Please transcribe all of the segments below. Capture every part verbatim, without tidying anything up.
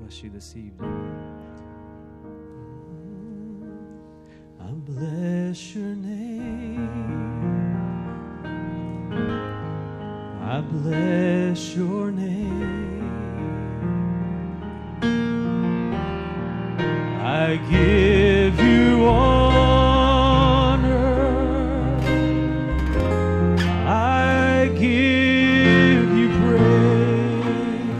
bless you this evening. I bless your name. I bless your name. I give you honor. I give you praise.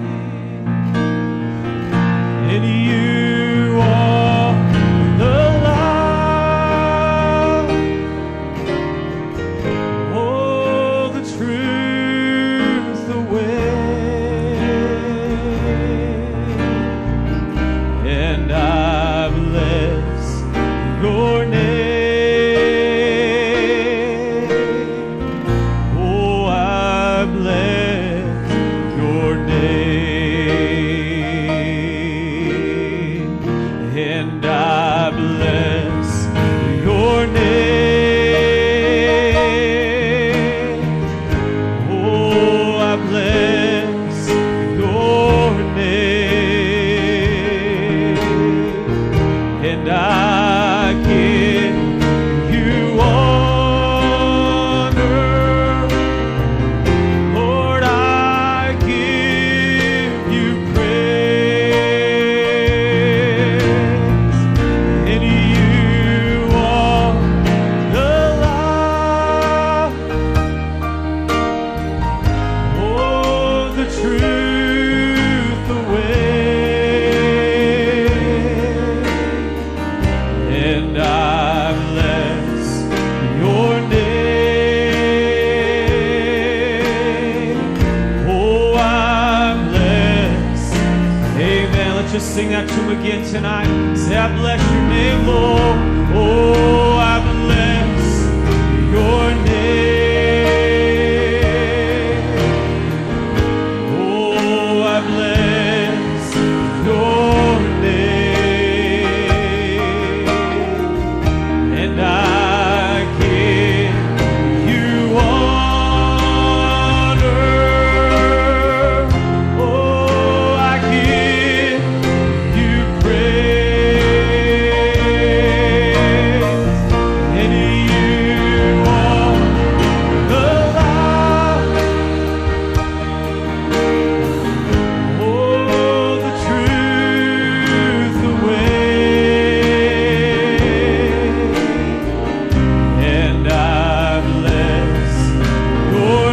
And you are the light. Oh, the truth, the way. And I bless your name. Oh, I bless your name. And I bless your name. Oh, I bless your name. And I give you honor. Lord, I give you praise. And you are the light. Oh, the truth, the way. And I bless your name. Oh, I bless. Amen. Let's just sing that to him again tonight. Say, I bless your name, Lord. Oh, I bless your name. Oh, I bless your name. And I give you honor. Oh, I give you praise. And you are the light. Oh, the truth, the way. And I bless your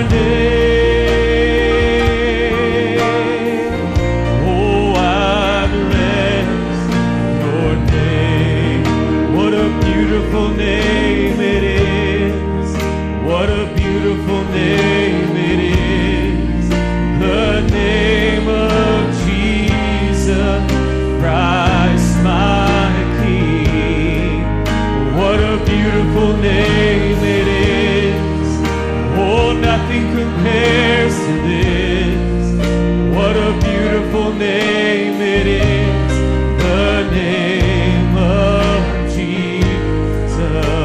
name. Oh, I bless your name. What a beautiful name it is. What a beautiful name it is. The name of Jesus Christ, my King. What a beautiful name it is. Oh, nothing compares to this. What a beautiful name it is. The name of Jesus.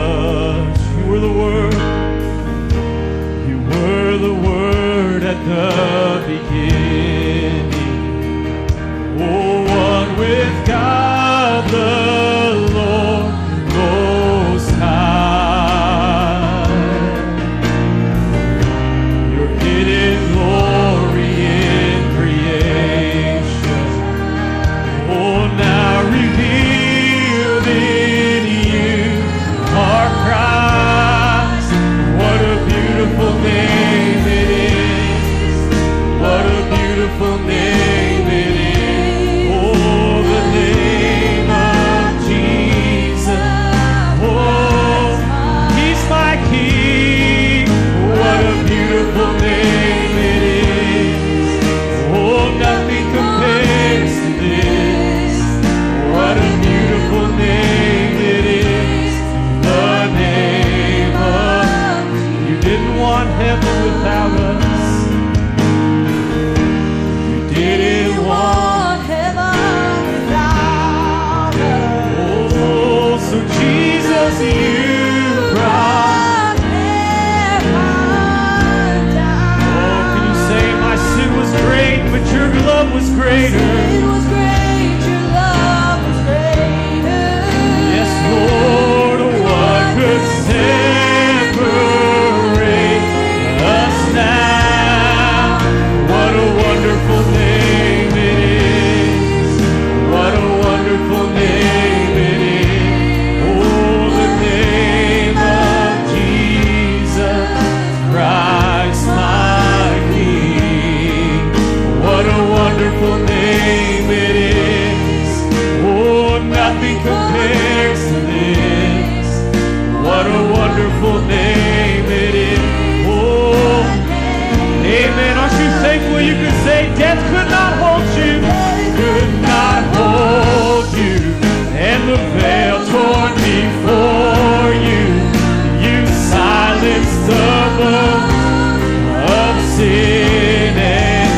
compares to this? What a wonderful name it is. Oh, amen. Aren't you thankful you could say death could not hold you? Could not hold you. And the veil torn before you. You silenced the voice of sin and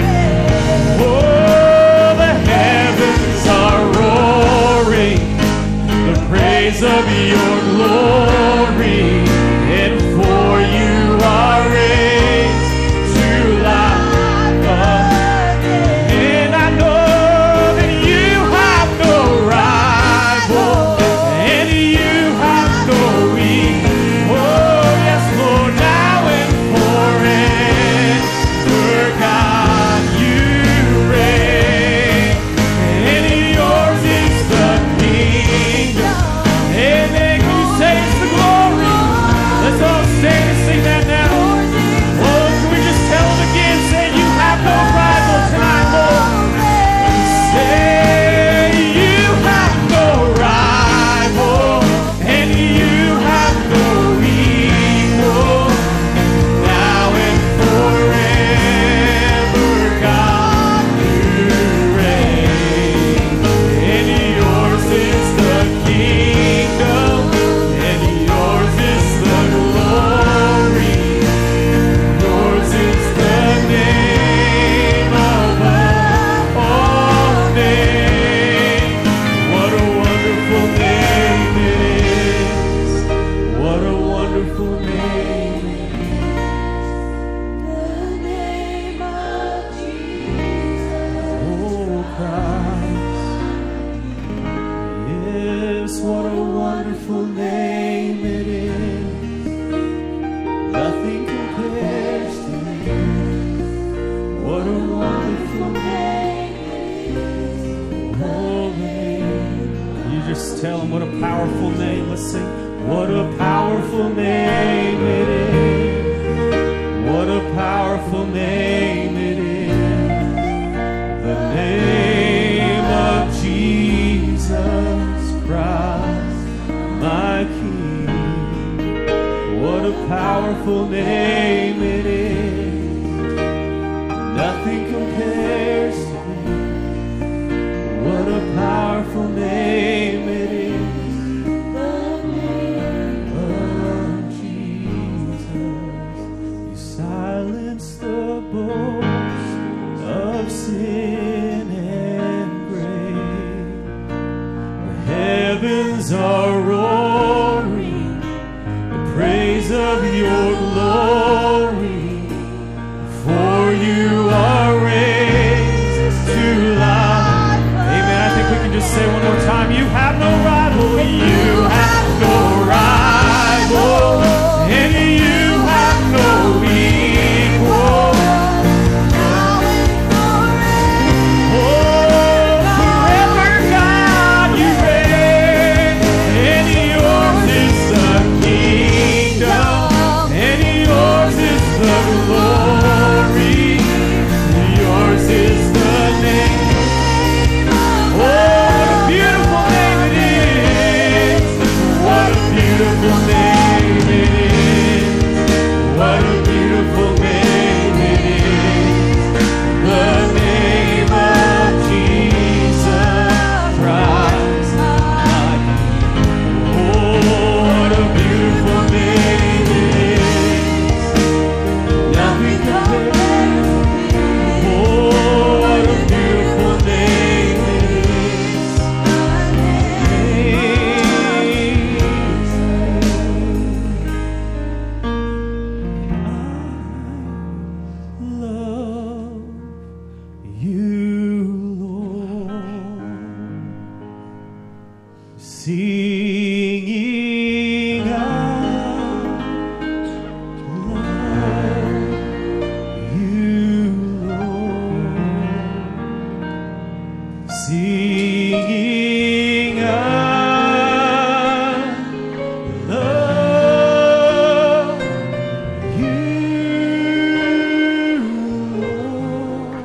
oh, the heavens are roaring the praise of your glory, and for you are raised to life again. And I know that you have no rival, and you have no equal. Oh, yes, Lord, now and forever, God, you reign, and yours is the kingdom. Amen. Can you say it's the glory? Let's all stand and sing that now. Oh, can we just tell them again? Say you have no rival tonight, Lord. Say you have no rival, and you have no equal. Now and forever, God, you reign, and yours is the kingdom, and yours is the glory, yours is the name above all names. What a wonderful name it is. What a wonderful name it is. The name of Jesus. Oh, Christ. Yes, what a wonderful name it is. Nothing compares to you. What a wonderful name it is. Oh, name. You just tell them what a powerful name. Let's sing. What a powerful name it is. What a powerful name it is. The name of Jesus Christ, my King. What a powerful name it is. Nothing compares to it. What a powerful name it is. The name of Jesus. You silence the boast of sin and grave. The heavens are roaring the praise of your glory. For you are raised to life. Amen. I think we can just say one more time. You have no rival. You have no rival. And you have no equal. Now and forever. Oh, forever, God, you reign. And yours is the kingdom. And yours is the glory. Yours is the name. Oh, what a beautiful name it is. What a beautiful name it is. What a beautiful name it is. The name of Jesus Christ, my King. Oh, what a beautiful name it is. Nothing compares. Oh, what a beautiful name it is. I love you, Lord. Singing out love you, Lord. Singing out love you,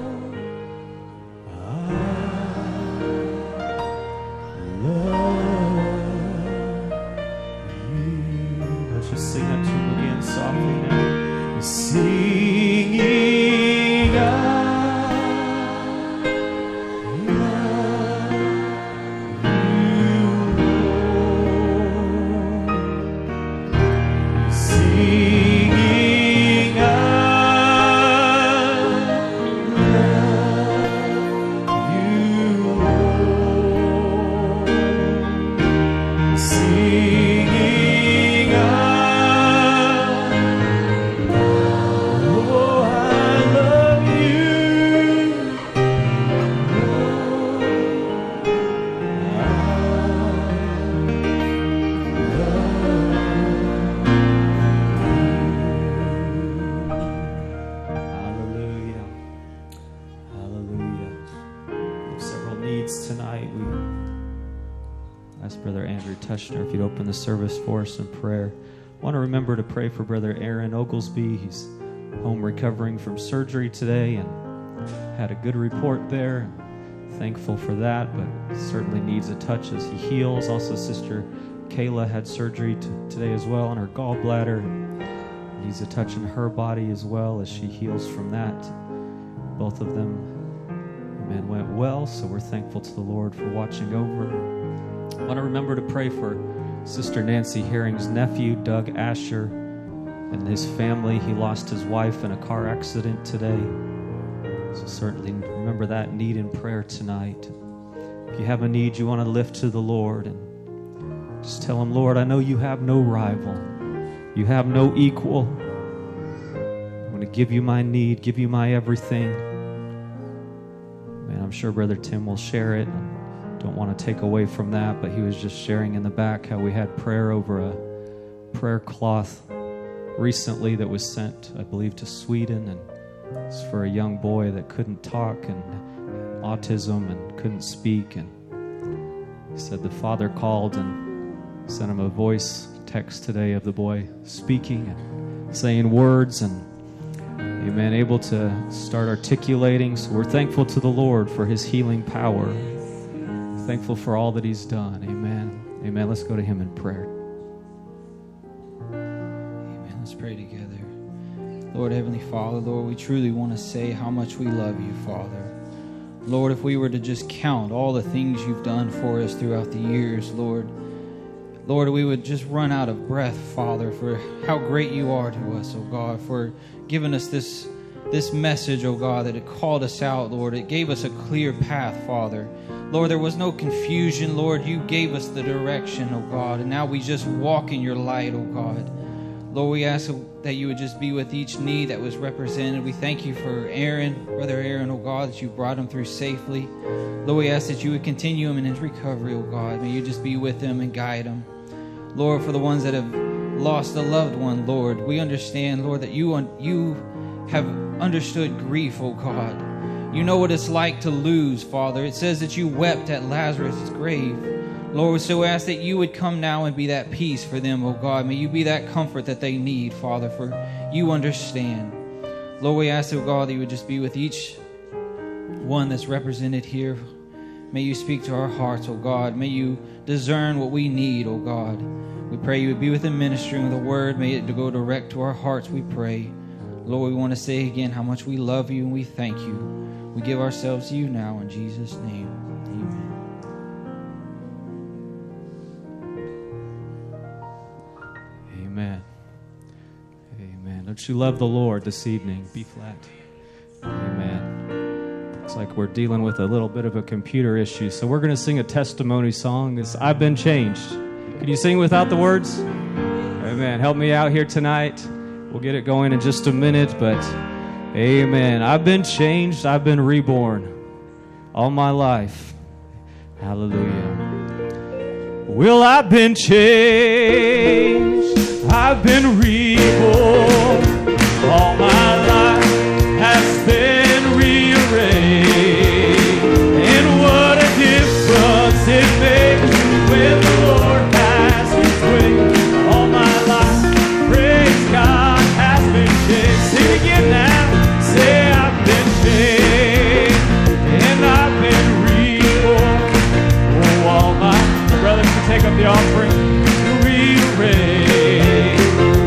Lord. I love just sing that to him again softly now. Singing, I love you, Lord. Singing, I love you, Lord. Singing, I oh, I love you, hallelujah, hallelujah. We have several needs tonight. We ask Brother Andrew Tushner if you'd open the service for us in prayer. I want to remember to pray for Brother Aaron Oglesby. He's home recovering from surgery today and had a good report there. Thankful for that, but certainly needs a touch as he heals. Also, Sister Kayla had surgery t- today as well on her gallbladder. Needs a touch in her body as well as she heals from that. Both of them, amen, went well, so we're thankful to the Lord for watching over. I want to remember to pray for Sister Nancy Herring's nephew, Doug Asher, and his family. He lost his wife in a car accident today. So certainly remember that need in prayer tonight. If you have a need you want to lift to the Lord, and just tell him, Lord, I know you have no rival. You have no equal. I'm going to give you my need, give you my everything. Man, I'm sure Brother Tim will share it. Don't want to take away from that, but he was just sharing in the back how we had prayer over a prayer cloth recently that was sent, I believe, to Sweden, and it's for a young boy that couldn't talk and autism and couldn't speak, and he said the father called and sent him a voice text today of the boy speaking and saying words and, amen, able to start articulating. So we're thankful to the Lord for his healing power. Thankful for all that he's done. Amen. Amen. Let's go to him in prayer. Amen. Let's pray together. Lord, Heavenly Father, Lord, we truly want to say how much we love you, Father. Lord, if we were to just count all the things you've done for us throughout the years, Lord, Lord, we would just run out of breath, Father, for how great you are to us, oh God, for giving us this, this message, oh God, that it called us out, Lord. It gave us a clear path, Father. Lord, there was no confusion, Lord. You gave us the direction, oh God, and now we just walk in your light, oh God. Lord, we ask that you would just be with each need that was represented. We thank you for Aaron, Brother Aaron, oh God, that you brought him through safely. Lord, we ask that you would continue him in his recovery, oh God. May you just be with him and guide him. Lord, for the ones that have lost a loved one, Lord, we understand, Lord, that you, you have understood grief, oh God. You know what it's like to lose, Father. It says that you wept at Lazarus' grave. Lord, so ask that you would come now and be that peace for them, oh God. May you be that comfort that they need, Father, for you understand. Lord, we ask, oh God, that you would just be with each one that's represented here. May you speak to our hearts, oh God. May you discern what we need, oh God. We pray you would be with the ministry of the word. May it go direct to our hearts, we pray. Lord, we want to say again how much we love you and we thank you. We give ourselves to you now in Jesus' name. Amen. Amen. Amen. Don't you love the Lord this evening? B flat. Amen. Looks like we're dealing with a little bit of a computer issue, so we're going to sing a testimony song. It's I've Been Changed. Can you sing without the words? Amen. Help me out here tonight. We'll get it going in just a minute, but amen. I've been changed. I've been reborn all my life. Hallelujah. Well, I've been changed. I've been reborn. All my life has been rearranged. And what a difference it makes when the Lord has his way. All my life, praise God, has been changed. Sing it again now. Say, I've been changed. And I've been reborn. Oh, all my brothers can take up the offering. Rearrange.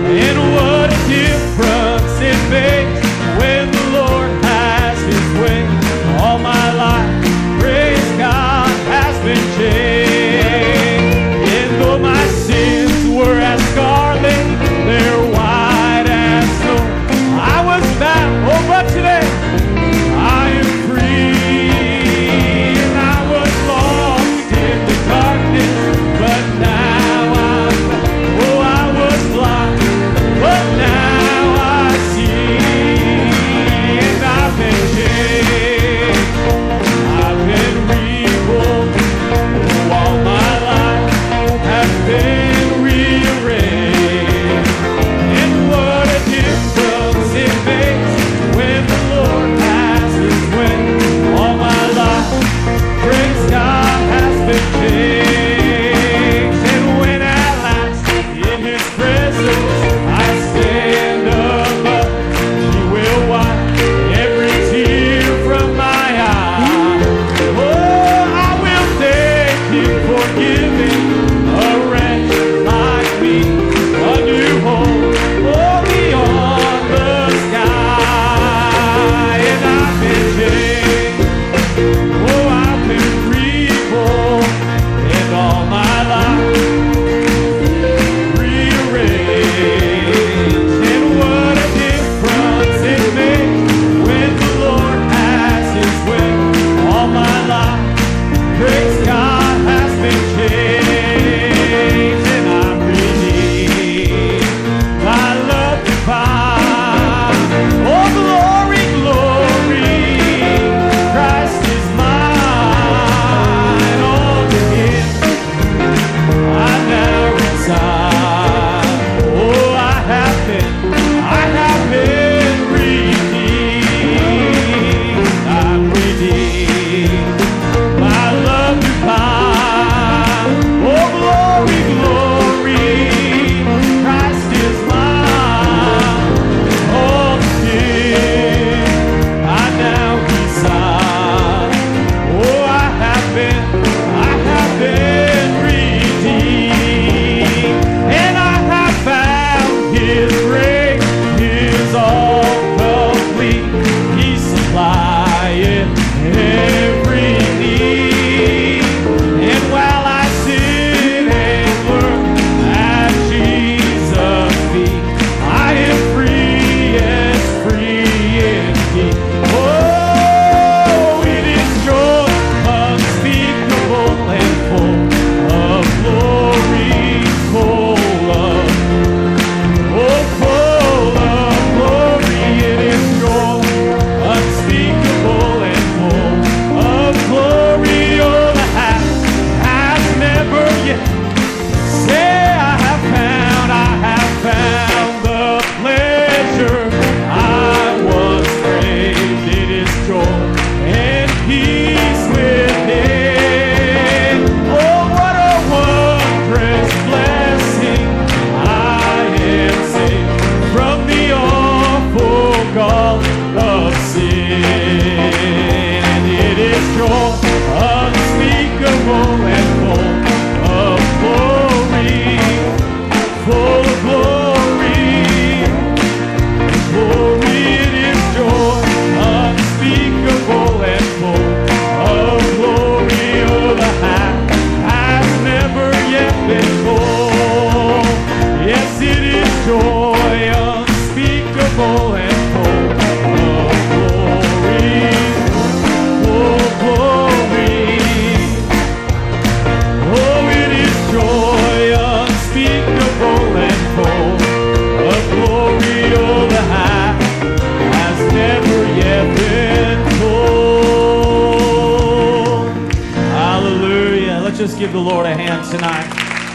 Lord a hand tonight.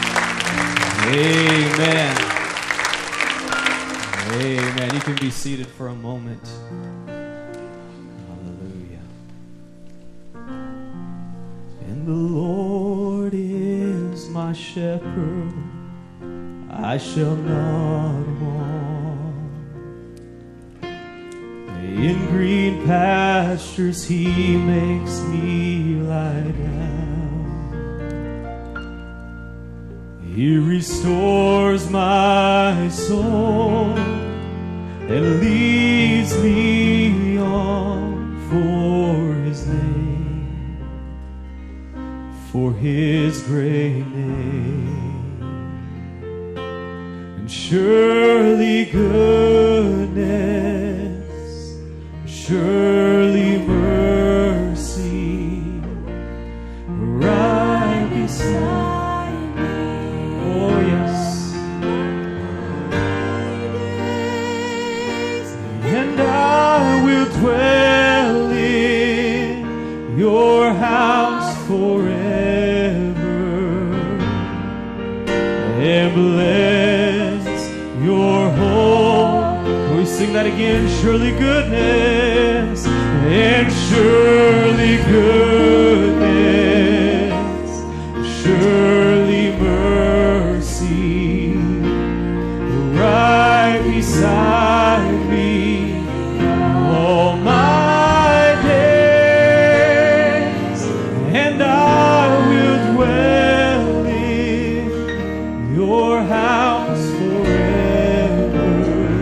Amen. Amen. You can be seated for a moment. Hallelujah. And the Lord is my shepherd, I shall not want. In green pastures he makes me lie down. He restores my soul and leads me on for his name, for his great name. And surely goodness, surely mercy, right beside me. Oh yes. And I will dwell in your house forever and bless your home. Can we sing that again? Surely goodness and surely goodness, surely mercy, right beside me all my days, and I will dwell in your house forever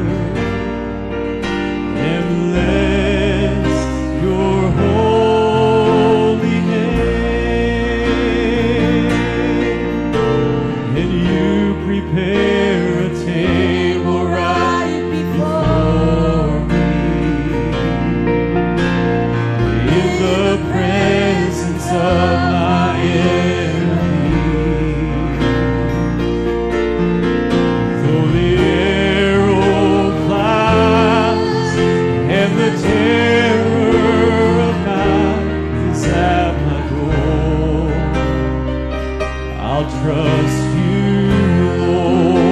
and bless your holy name. And you prepare a table right before me in the presence of my enemy. Though the arrow flies and the terror of night is at my door, I'll trust you, Lord.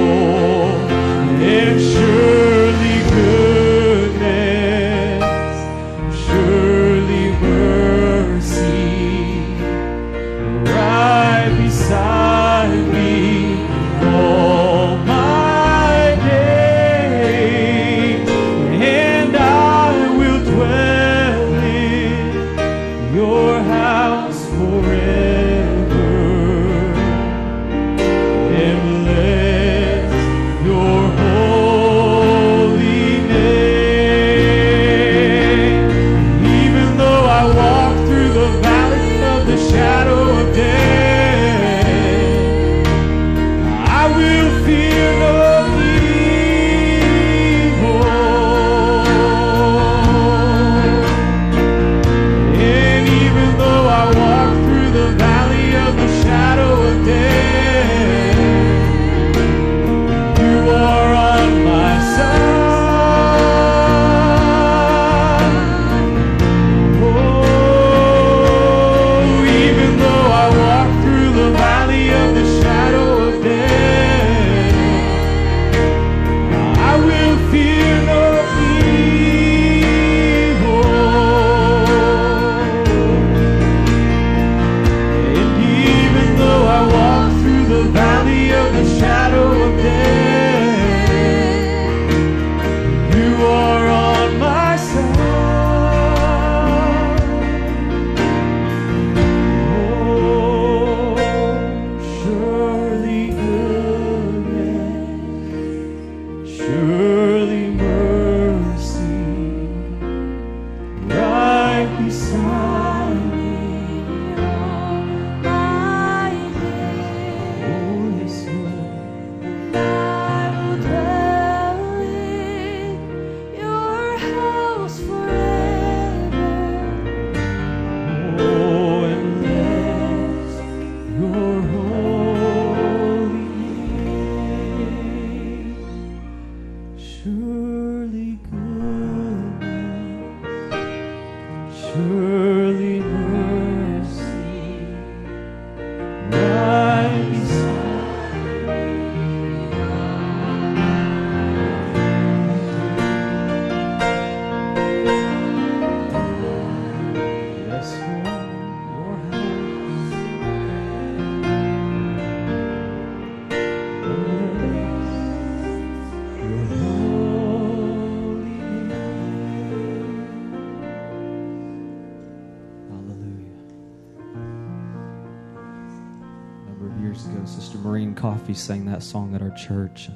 Coffey sang that song at our church.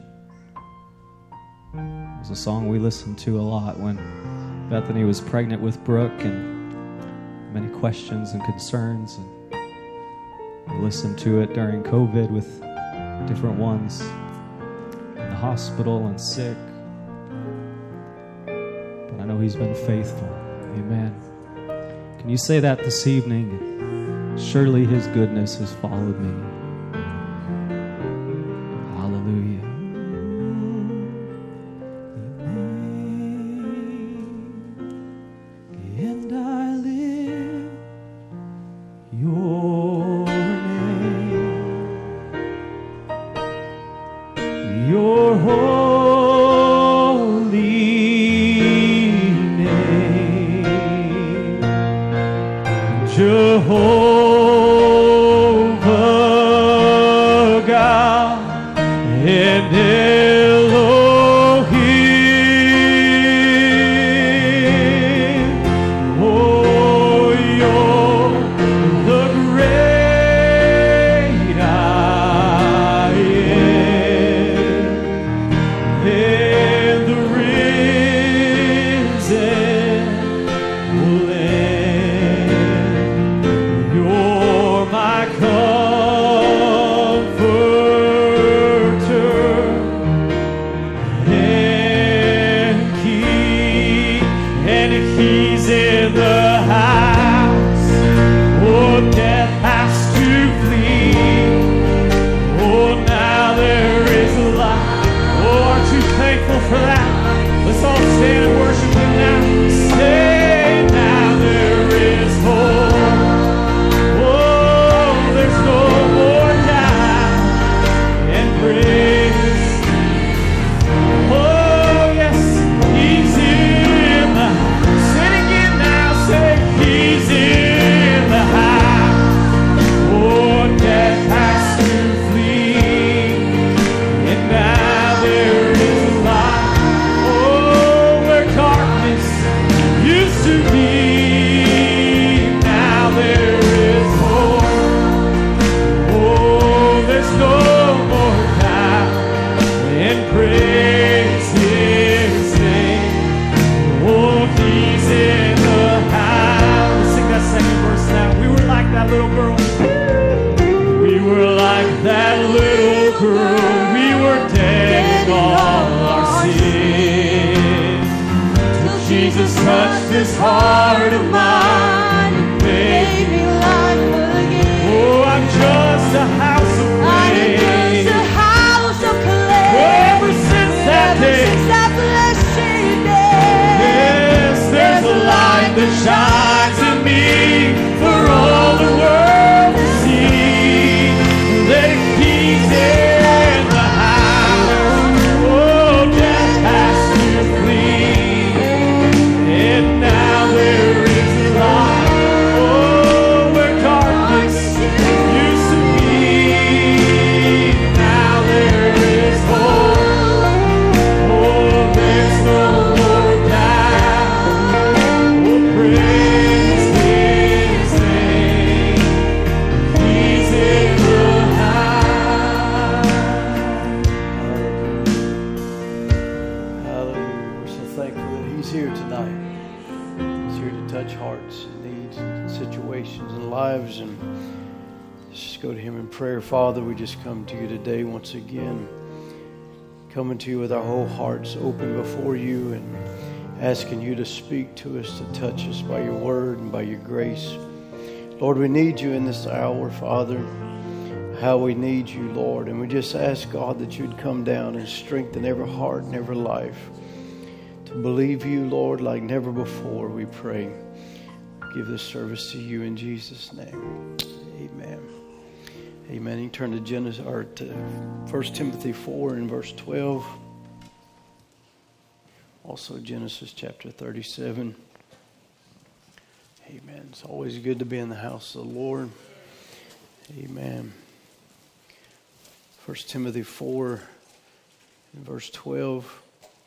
It was a song we listened to a lot when Bethany was pregnant with Brooke, and many questions and concerns. And we listened to it during COVID with different ones in the hospital and sick. But I know He's been faithful. Amen. Can you say that this evening? Surely His goodness has followed me. Hallelujah. And I lift your name, your holy name, Jehovah God and Elohim. Oh, you're the great I am, and the risen Lamb. You're my comforter and King, and He's in the house. Oh, death has to flee. Oh, now there is life. Oh, aren't you thankful for that? Let's all stand and worship Him now. Say, now there is hope. Oh, there's no more doubt and praise. Oh, yes, He's in the house. Say it again now. Say, He's in the house. Oh, death has to flee. And now there is light. Oh, where darkness used to be. Now there is hope. Oh, there's no more doubt. And praise His name. Oh, He's in the house. Sing that second verse now. We were like that little girl. We were like that little girl. We were dead in all our sin. Till Jesus touched this heart of mine and made me alive again. Oh, I'm just a house of I'm clay. just a house of clay. Ever since that Ever day, since that blessed day. yes, there's a light that shines in me for all the world to see. That He's in the house. Oh, death has to flee. And now there is light. Oh, where darkness used to be. Now there is hope. Oh, there's no more doubt. Oh, praise His name. He's in the house. Hallelujah. We're so thankful that He's here tonight. He's here to touch hearts and needs and situations and lives. And let's just go to Him in prayer. Father, we just come to You today once again. Coming to You with our whole hearts open before You and asking You to speak to us, to touch us by Your word and by Your grace. Lord, we need You in this hour, Father. How we need You, Lord. And we just ask, God, that You'd come down and strengthen every heart and every life to believe You, Lord, like never before, we pray. Give this service to You in Jesus' name. Amen. Amen. You can turn to Genesis or to First Timothy four and verse twelve. Also Genesis chapter thirty-seven. Amen. It's always good to be in the house of the Lord. Amen. First Timothy four and verse twelve.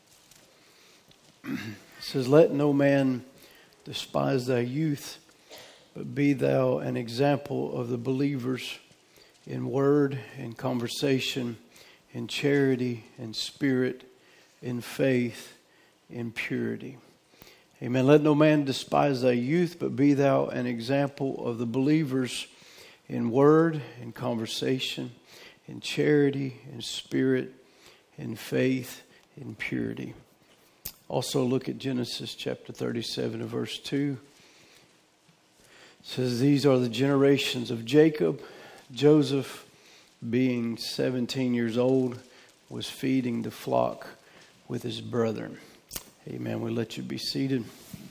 It says, "Let no man despise thy youth, but be thou an example of the believers in word, in conversation, in charity, in spirit, in faith, in purity. Amen. Let no man despise thy youth, but be thou an example of the believers in word, in conversation, in charity, in spirit, in faith, in purity. Also look at Genesis chapter thirty-seven and verse two. It says, these are the generations of Jacob. Joseph, being seventeen years old, was feeding the flock with his brethren. Amen. We'll let you be seated.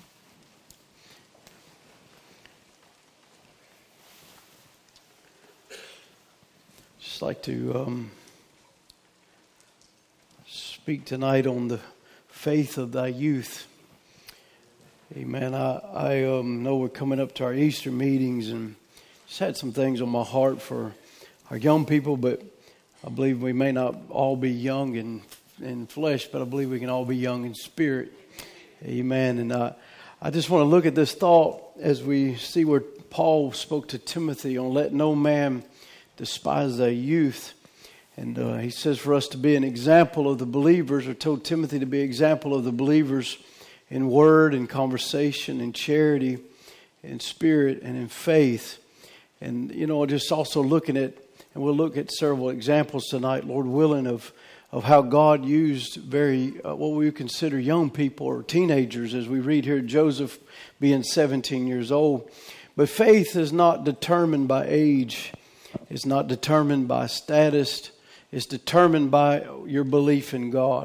Just like to um, speak tonight on the faith of thy youth. Amen. I, I um, know we're coming up to our Easter meetings and just had some things on my heart for our young people, but I believe we may not all be young in, in flesh, but I believe we can all be young in spirit. Amen. And uh, I just want to look at this thought as we see where Paul spoke to Timothy on let no man despise thy youth. And uh, he says for us to be an example of the believers, or told Timothy to be an example of the believers in word, in conversation, in charity, in spirit, and in faith. And, you know, just also looking at, and we'll look at several examples tonight, Lord willing, of of how God used very, uh, what we would consider young people or teenagers, as we read here, Joseph being seventeen years old. But faith is not determined by age. It's not determined by status. It's determined by your belief in God.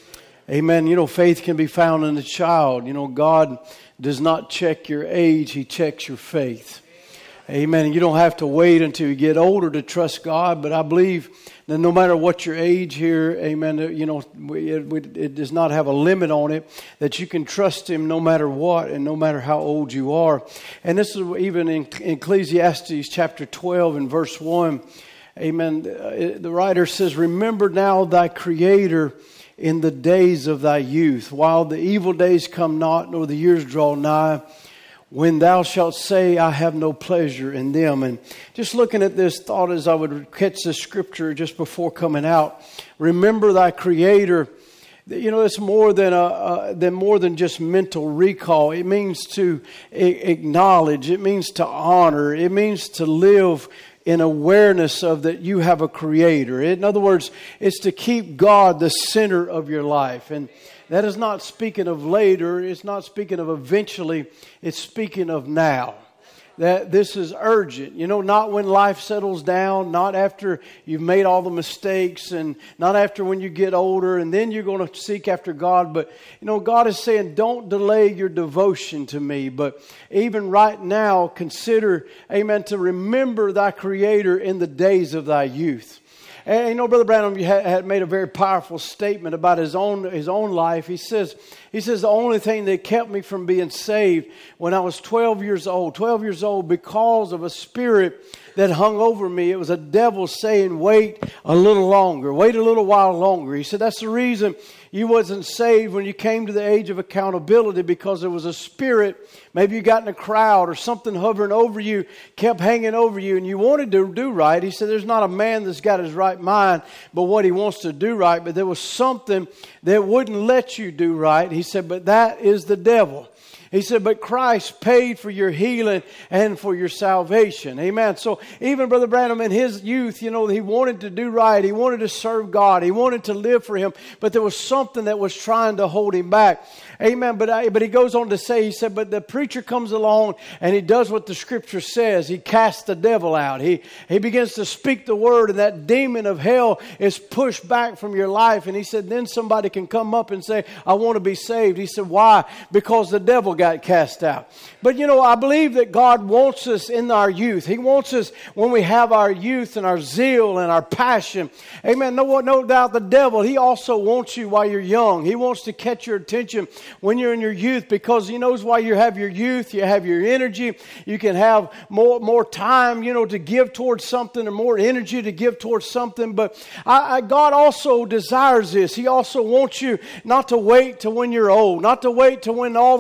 Amen. You know, faith can be found in a child. You know, God does not check your age. He checks your faith. Amen. And you don't have to wait until you get older to trust God. But I believe that no matter what your age here, amen, you know, it, it does not have a limit on it, that you can trust Him no matter what and no matter how old you are. And this is even in Ecclesiastes chapter twelve and verse one. Amen. The writer says, remember now thy Creator in the days of thy youth, while the evil days come not, nor the years draw nigh, when thou shalt say, I have no pleasure in them. And just looking at this thought as I would catch the scripture just before coming out, remember thy Creator. You know, it's more than a, uh, than more than just mental recall. It means to acknowledge. It means to honor. It means to live in awareness of that you have a Creator. In other words, it's to keep God the center of your life. And that is not speaking of later. It's not speaking of eventually. It's speaking of now. That this is urgent. You know, not when life settles down, not after you've made all the mistakes, and not after when you get older and then you're going to seek after God. But, you know, God is saying, don't delay your devotion to me. But even right now, consider, amen, to remember thy Creator in the days of thy youth. And you know, Brother Branham had made a very powerful statement about his own his own life. He says, he says, the only thing that kept me from being saved when I was twelve years old, twelve years old, because of a spirit that hung over me. It was a devil saying, wait a little longer, wait a little while longer. He said, that's the reason you wasn't saved when you came to the age of accountability, because there was a spirit, maybe you got in a crowd or something hovering over you, kept hanging over you, and you wanted to do right. He said, there's not a man that's got his right mind, but what he wants to do right, but there was something that wouldn't let you do right. He said, but that is the devil. He said, but Christ paid for your healing and for your salvation. Amen. So even Brother Branham in his youth, you know, he wanted to do right. He wanted to serve God. He wanted to live for Him. But there was something that was trying to hold him back. Amen. But I, but he goes on to say, he said, but the preacher comes along and he does what the Scripture says. He casts the devil out. He, he begins to speak the word, and that demon of hell is pushed back from your life. And he said, then somebody can come up and say, I want to be saved. He said, why? Because the devil got cast out. But you know, I believe that God wants us in our youth. He wants us when we have our youth and our zeal and our passion. Amen. No, no doubt the devil, he also wants you while you're young. He wants to catch your attention when you're in your youth, because he knows why you have your youth, you have your energy, you can have more more time, you know, to give towards something, or more energy to give towards something. But I, I, God also desires this. He also wants you not to wait to when you're old, not to wait to when all the things have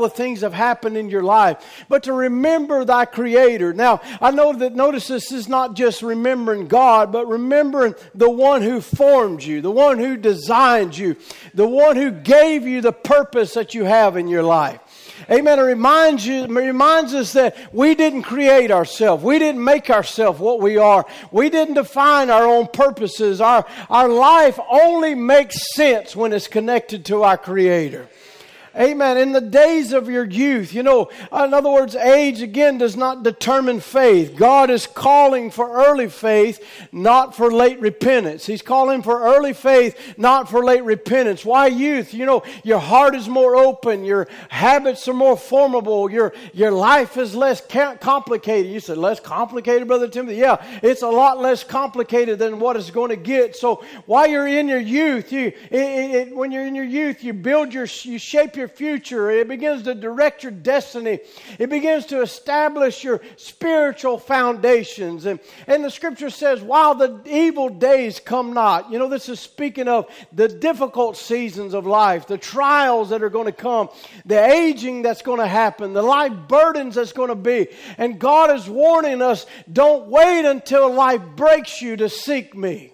have happened in your life, but to remember thy Creator. Now, I know that, notice this is not just remembering God, but remembering the one who formed you, the one who designed you, the one who gave you the purpose that you have in your life. Amen. It reminds you, it reminds us that we didn't create ourselves. We didn't make ourselves what we are. We didn't define our own purposes. Our, our life only makes sense when it's connected to our Creator. Amen. In the days of your youth, you know, in other words, age again does not determine faith. God is calling for early faith, not for late repentance. He's calling for early faith, not for late repentance. Why youth? You know, your heart is more open. Your habits are more formable. Your, your life is less complicated. You said, less complicated, Brother Timothy? Yeah, it's a lot less complicated than what it's going to get. So while you're in your youth, you, it, it, when you're in your youth, you build your, you shape your your future. It begins to direct your destiny. It begins to establish your spiritual foundations. And, and the scripture says, while the evil days come not. You know, this is speaking of the difficult seasons of life, the trials that are going to come, the aging that's going to happen, the life burdens that's going to be. And God is warning us, don't wait until life breaks you to seek me.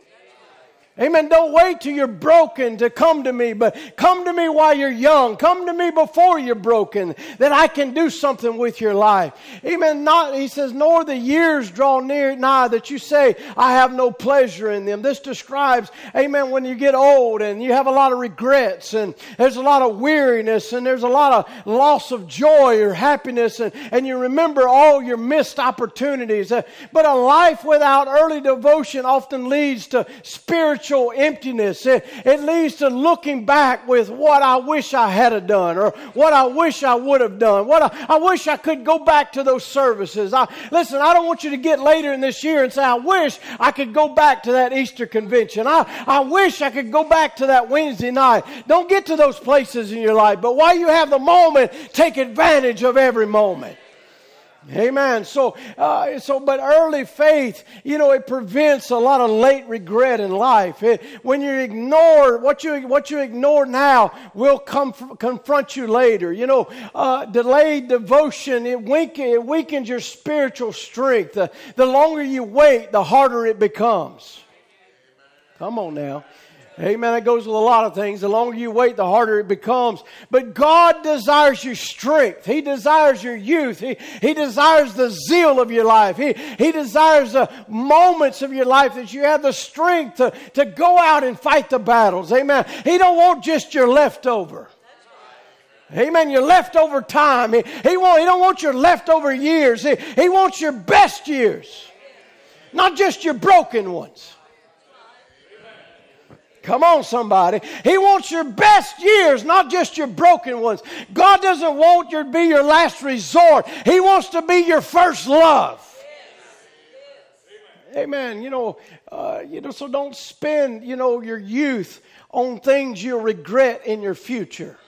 Amen. Don't wait till you're broken to come to me, but come to me while you're young. Come to me before you're broken, that I can do something with your life. Amen. Not, he says, nor the years draw near nigh that you say, I have no pleasure in them. This describes, amen, when you get old and you have a lot of regrets and there's a lot of weariness and there's a lot of loss of joy or happiness and, and you remember all your missed opportunities. Uh, but a life without early devotion often leads to spiritual emptiness. It, it leads to looking back with what I wish I had done or what I wish I would have done. What I, I wish I could go back to those services. I, listen, I don't want you to get later in this year and say, I wish I could go back to that Easter convention. I, I wish I could go back to that Wednesday night. Don't get to those places in your life. But while you have the moment, take advantage of every moment. Amen. So, uh, so, but early faith, you know, it prevents a lot of late regret in life. It, when you ignore what you what you ignore now, will come confront you later. You know, uh, delayed devotion it, weaken, it weakens your spiritual strength. The, the longer you wait, the harder it becomes. Come on now. Amen. That goes with a lot of things. The longer you wait, the harder it becomes. But God desires your strength. He desires your youth. He, he desires the zeal of your life. He, he desires the moments of your life that you have the strength to, to go out and fight the battles. Amen. He don't want just your leftover. Amen. Your leftover time. He, he, won't, he don't want your leftover years. He, he wants your best years. Not just your broken ones. Come on, somebody. He wants your best years, not just your broken ones. God doesn't want you to be your last resort. He wants to be your first love. Amen. You know, uh, you know. So don't spend, you know, your youth on things you'll regret in your future.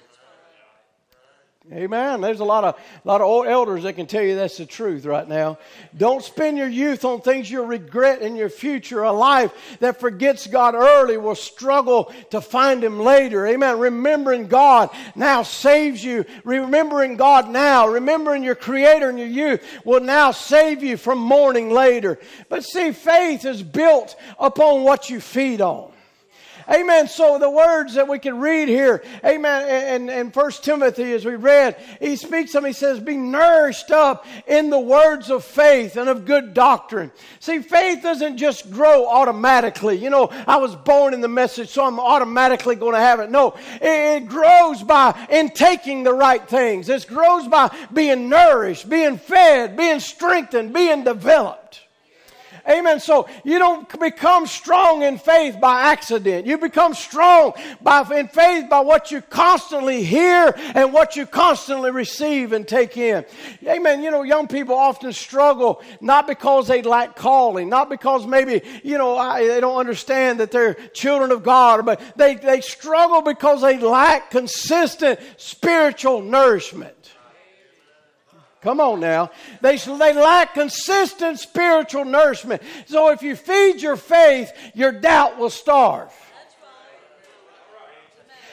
Amen. There's a lot of a lot of old elders that can tell you that's the truth right now. Don't spend your youth on things you'll regret in your future. A life that forgets God early will struggle to find Him later. Amen. Remembering God now saves you. Remembering God now, remembering your Creator in your youth will now save you from mourning later. But see, faith is built upon what you feed on. Amen. So the words that we can read here, amen, and, and First Timothy as we read, he speaks of, he says, be nourished up in the words of faith and of good doctrine. See, faith doesn't just grow automatically. You know, I was born in the message, so I'm automatically going to have it. No, it, it grows by intaking the right things. It grows by being nourished, being fed, being strengthened, being developed. Amen. So you don't become strong in faith by accident. You become strong by in faith by what you constantly hear and what you constantly receive and take in. Amen. You know, young people often struggle not because they lack calling, not because maybe, you know, I, they don't understand that they're children of God, but they, they struggle because they lack consistent spiritual nourishment. Come on now. They, they lack consistent spiritual nourishment. So if you feed your faith, your doubt will starve.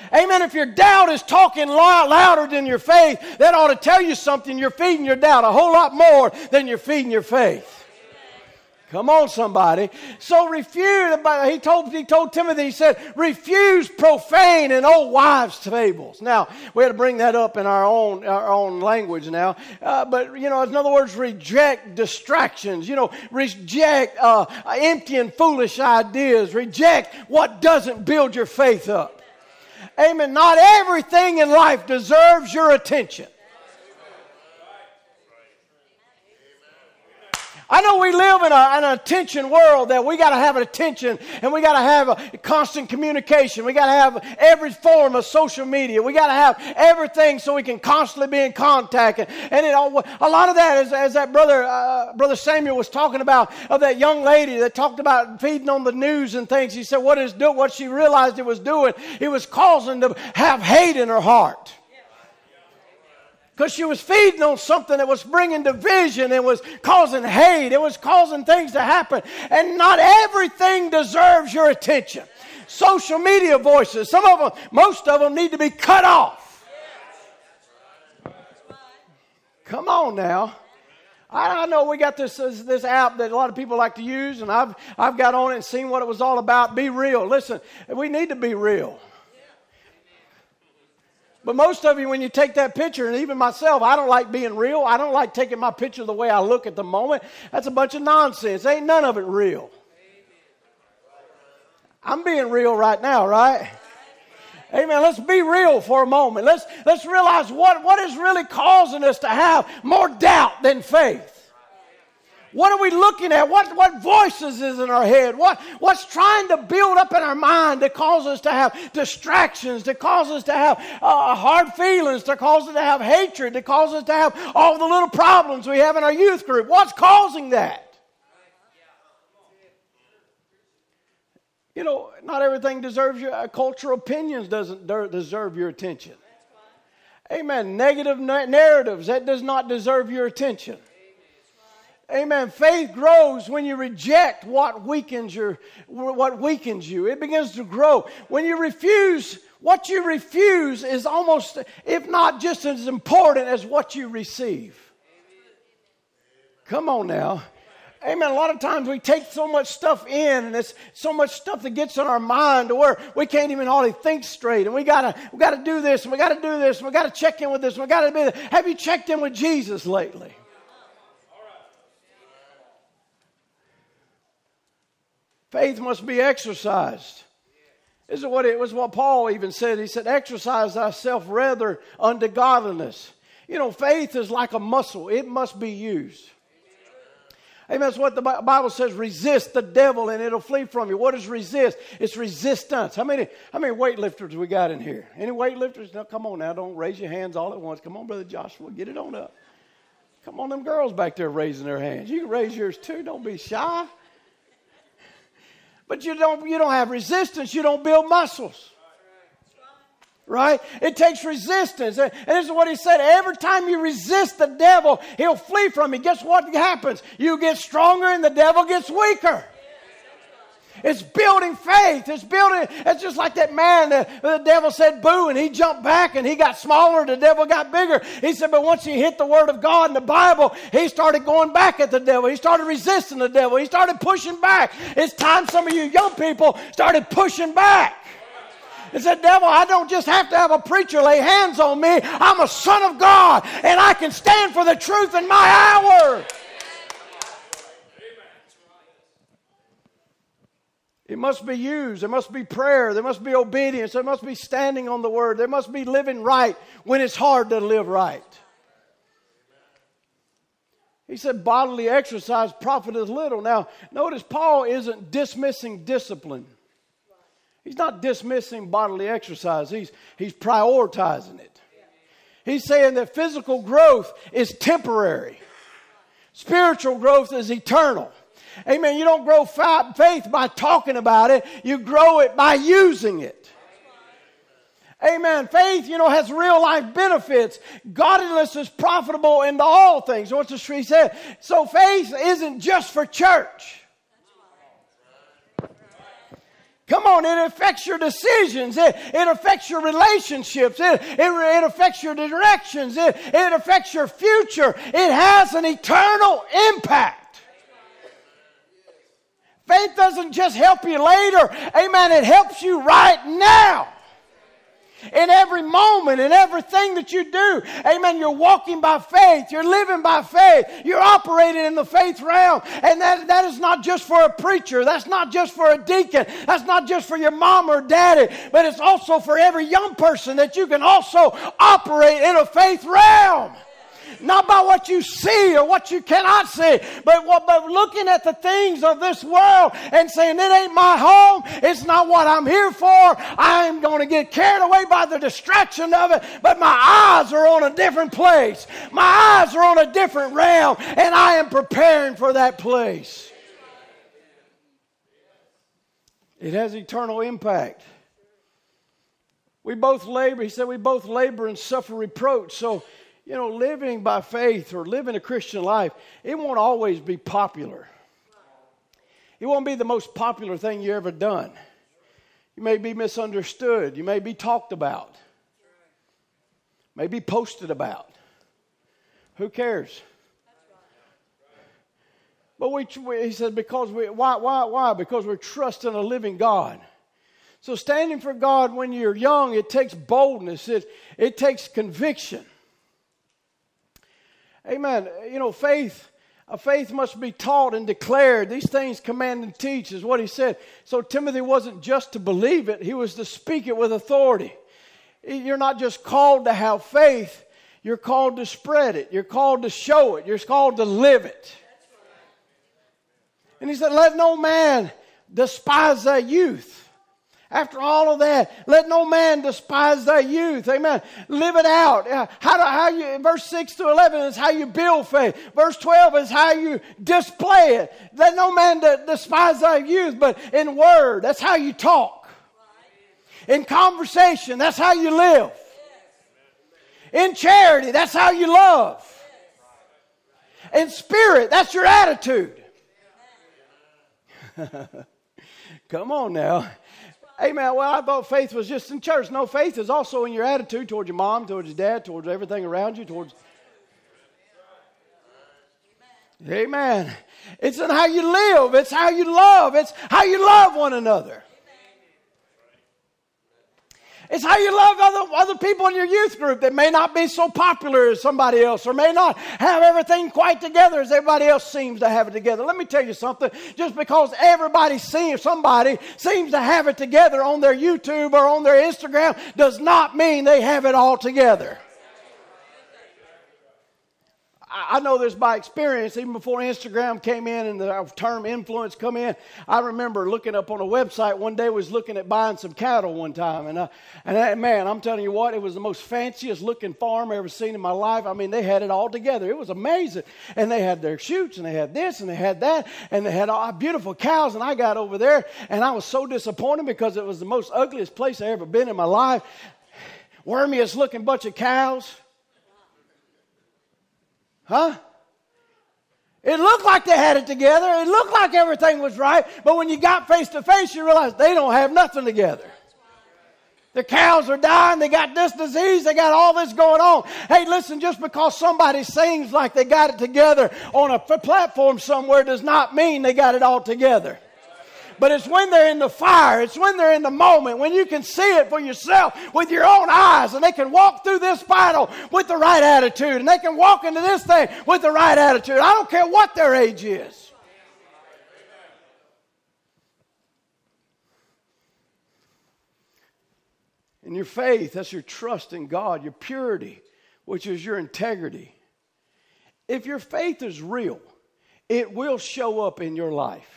Amen. If your doubt is talking loud, louder than your faith, that ought to tell you something. You're feeding your doubt a whole lot more than you're feeding your faith. Come on, somebody. So refuse, he told, he told Timothy, he said, refuse profane and old wives' fables. Now, we had to bring that up in our own, our own language now. Uh, but, you know, in other words, reject distractions. You know, reject uh, empty and foolish ideas. Reject what doesn't build your faith up. Amen. Not everything in life deserves your attention. I know we live in, a, an attention world that we got to have an attention and we got to have a constant communication. We got to have every form of social media. We got to have everything so we can constantly be in contact. And, and it, a lot of that is, as that brother uh, brother Samuel was talking about, of that young lady that talked about feeding on the news and things. He said what, is do, what she realized it was doing, it was causing to have hate in her heart. Because she was feeding on something that was bringing division. It was causing hate. It was causing things to happen. And not everything deserves your attention. Social media voices, some of them, most of them need to be cut off. Come on now. I know we got this, this this app that a lot of people like to use. And I've, I've got on it and seen what it was all about. Be real. Listen, we need to be real. But most of you, when you take that picture, and even myself, I don't like being real. I don't like taking my picture the way I look at the moment. That's a bunch of nonsense. Ain't none of it real. I'm being real right now, right? Amen. Let's be real for a moment. Let's, let's realize what, what is really causing us to have more doubt than faith. What are we looking at? What, what voices is in our head? What, what's trying to build up in our mind that causes us to have distractions, that causes us to have uh, hard feelings, that causes us to have hatred, that causes us to have all the little problems we have in our youth group? What's causing that? You know, not everything deserves your uh, cultural opinions doesn't de- deserve your attention. Amen. Negative na- narratives, that does not deserve your attention. Amen. Faith grows when you reject what weakens your, what weakens you. It begins to grow. When you refuse, what you refuse is almost, if not just as important as what you receive. Come on now. Amen. A lot of times we take so much stuff in, and it's so much stuff that gets in our mind to where we can't even hardly think straight. And we gotta, we gotta do this, and we gotta do this, and we gotta check in with this, and we gotta be. Have you checked in with Jesus lately? Faith must be exercised. This is what it was. What Paul even said. He said, "Exercise thyself rather unto godliness." You know, faith is like a muscle; it must be used. Amen. That's what the Bible says. Resist the devil, and it'll flee from you. What is resist? It's resistance. How many? How many weightlifters we got in here? Any weightlifters? No, come on now! Don't raise your hands all at once. Come on, Brother Joshua, get it on up. Come on, them girls back there raising their hands. You can raise yours too. Don't be shy. But you don't, you don't have resistance. You don't build muscles. Right? It takes resistance. And this is what he said. Every time you resist the devil, he'll flee from you. Guess what happens? You get stronger and the devil gets weaker. It's building faith. It's building. It's just like that man. The, the devil said boo, and he jumped back, and he got smaller. The devil got bigger. He said, but once he hit the Word of God and the Bible, he started going back at the devil. He started resisting the devil. He started pushing back. It's time some of you young people started pushing back. He said, devil, I don't just have to have a preacher lay hands on me. I'm a son of God, and I can stand for the truth in my hour. It must be used. There must be prayer. There must be obedience. There must be standing on the Word. There must be living right when it's hard to live right. He said bodily exercise profiteth little. Now, notice Paul isn't dismissing discipline. He's not dismissing bodily exercise. He's, he's prioritizing it. He's saying that physical growth is temporary. Spiritual growth is eternal. Amen. You don't grow faith by talking about it. You grow it by using it. Amen. Faith, you know, has real life benefits. Godliness is profitable into all things. What's the tree said? So faith isn't just for church. Come on, it affects your decisions. It, it affects your relationships. It, it, it affects your directions. It, it affects your future. It has an eternal impact. Faith doesn't just help you later. Amen. It helps you right now. In every moment, in everything that you do. Amen. You're walking by faith. You're living by faith. You're operating in the faith realm. And that, that is not just for a preacher. That's not just for a deacon. That's not just for your mom or daddy. But it's also for every young person that you can also operate in a faith realm. Not by what you see or what you cannot see, but, what, but looking at the things of this world and saying, it ain't my home, it's not what I'm here for, I am going to get carried away by the distraction of it, but my eyes are on a different place. My eyes are on a different realm, and I am preparing for that place. It has eternal impact. We both labor, he said, we both labor and suffer reproach, so you know, living by faith or living a Christian life, it won't always be popular. It won't be the most popular thing you ever done. You may be misunderstood. You may be talked about. May be posted about. Who cares? But we, he said, because we, why, why, why? Because we're trusting a living God. So standing for God when you're young, it takes boldness. It, it takes conviction. Amen. You know, faith, a faith must be taught and declared. These things command and teach is what he said. So Timothy wasn't just to believe it. He was to speak it with authority. You're not just called to have faith. You're called to spread it. You're called to show it. You're called to live it. And he said, let no man despise thy youth. After all of that, let no man despise thy youth. Amen. Live it out. How do, how you, verse six to eleven is how you build faith. Verse twelve is how you display it. Let no man despise thy youth, but in word, that's how you talk. In conversation, that's how you live. In charity, that's how you love. In spirit, that's your attitude. Come on now. Amen. Well, I thought faith was just in church. No, faith is also in your attitude towards your mom, towards your dad, towards everything around you, towards... Amen. It's in how you live. It's how you love. It's how you love one another. It's how you love other, other people in your youth group that may not be so popular as somebody else or may not have everything quite together as everybody else seems to have it together. Let me tell you something. Just because everybody seems, somebody seems to have it together on their YouTube or on their Instagram does not mean they have it all together. I know this by experience. Even before Instagram came in and the term influence come in, I remember looking up on a website one day, was looking at buying some cattle one time. And, I, and I, man, I'm telling you what, it was the most fanciest looking farm I ever seen in my life. I mean, they had it all together. It was amazing. And they had their chutes and they had this and they had that. And they had all beautiful cows. And I got over there and I was so disappointed because it was the most ugliest place I ever been in my life. Wormiest looking bunch of cows. Huh? It looked like they had it together. It looked like everything was right. But when you got face to face, you realize they don't have nothing together. The cows are dying. They got this disease. They got all this going on. Hey, listen, just because somebody seems like they got it together on a platform somewhere does not mean they got it all together. But it's when they're in the fire, it's when they're in the moment, when you can see it for yourself with your own eyes, and they can walk through this battle with the right attitude, and they can walk into this thing with the right attitude. I don't care what their age is. And your faith, that's your trust in God, your purity, which is your integrity. If your faith is real, it will show up in your life.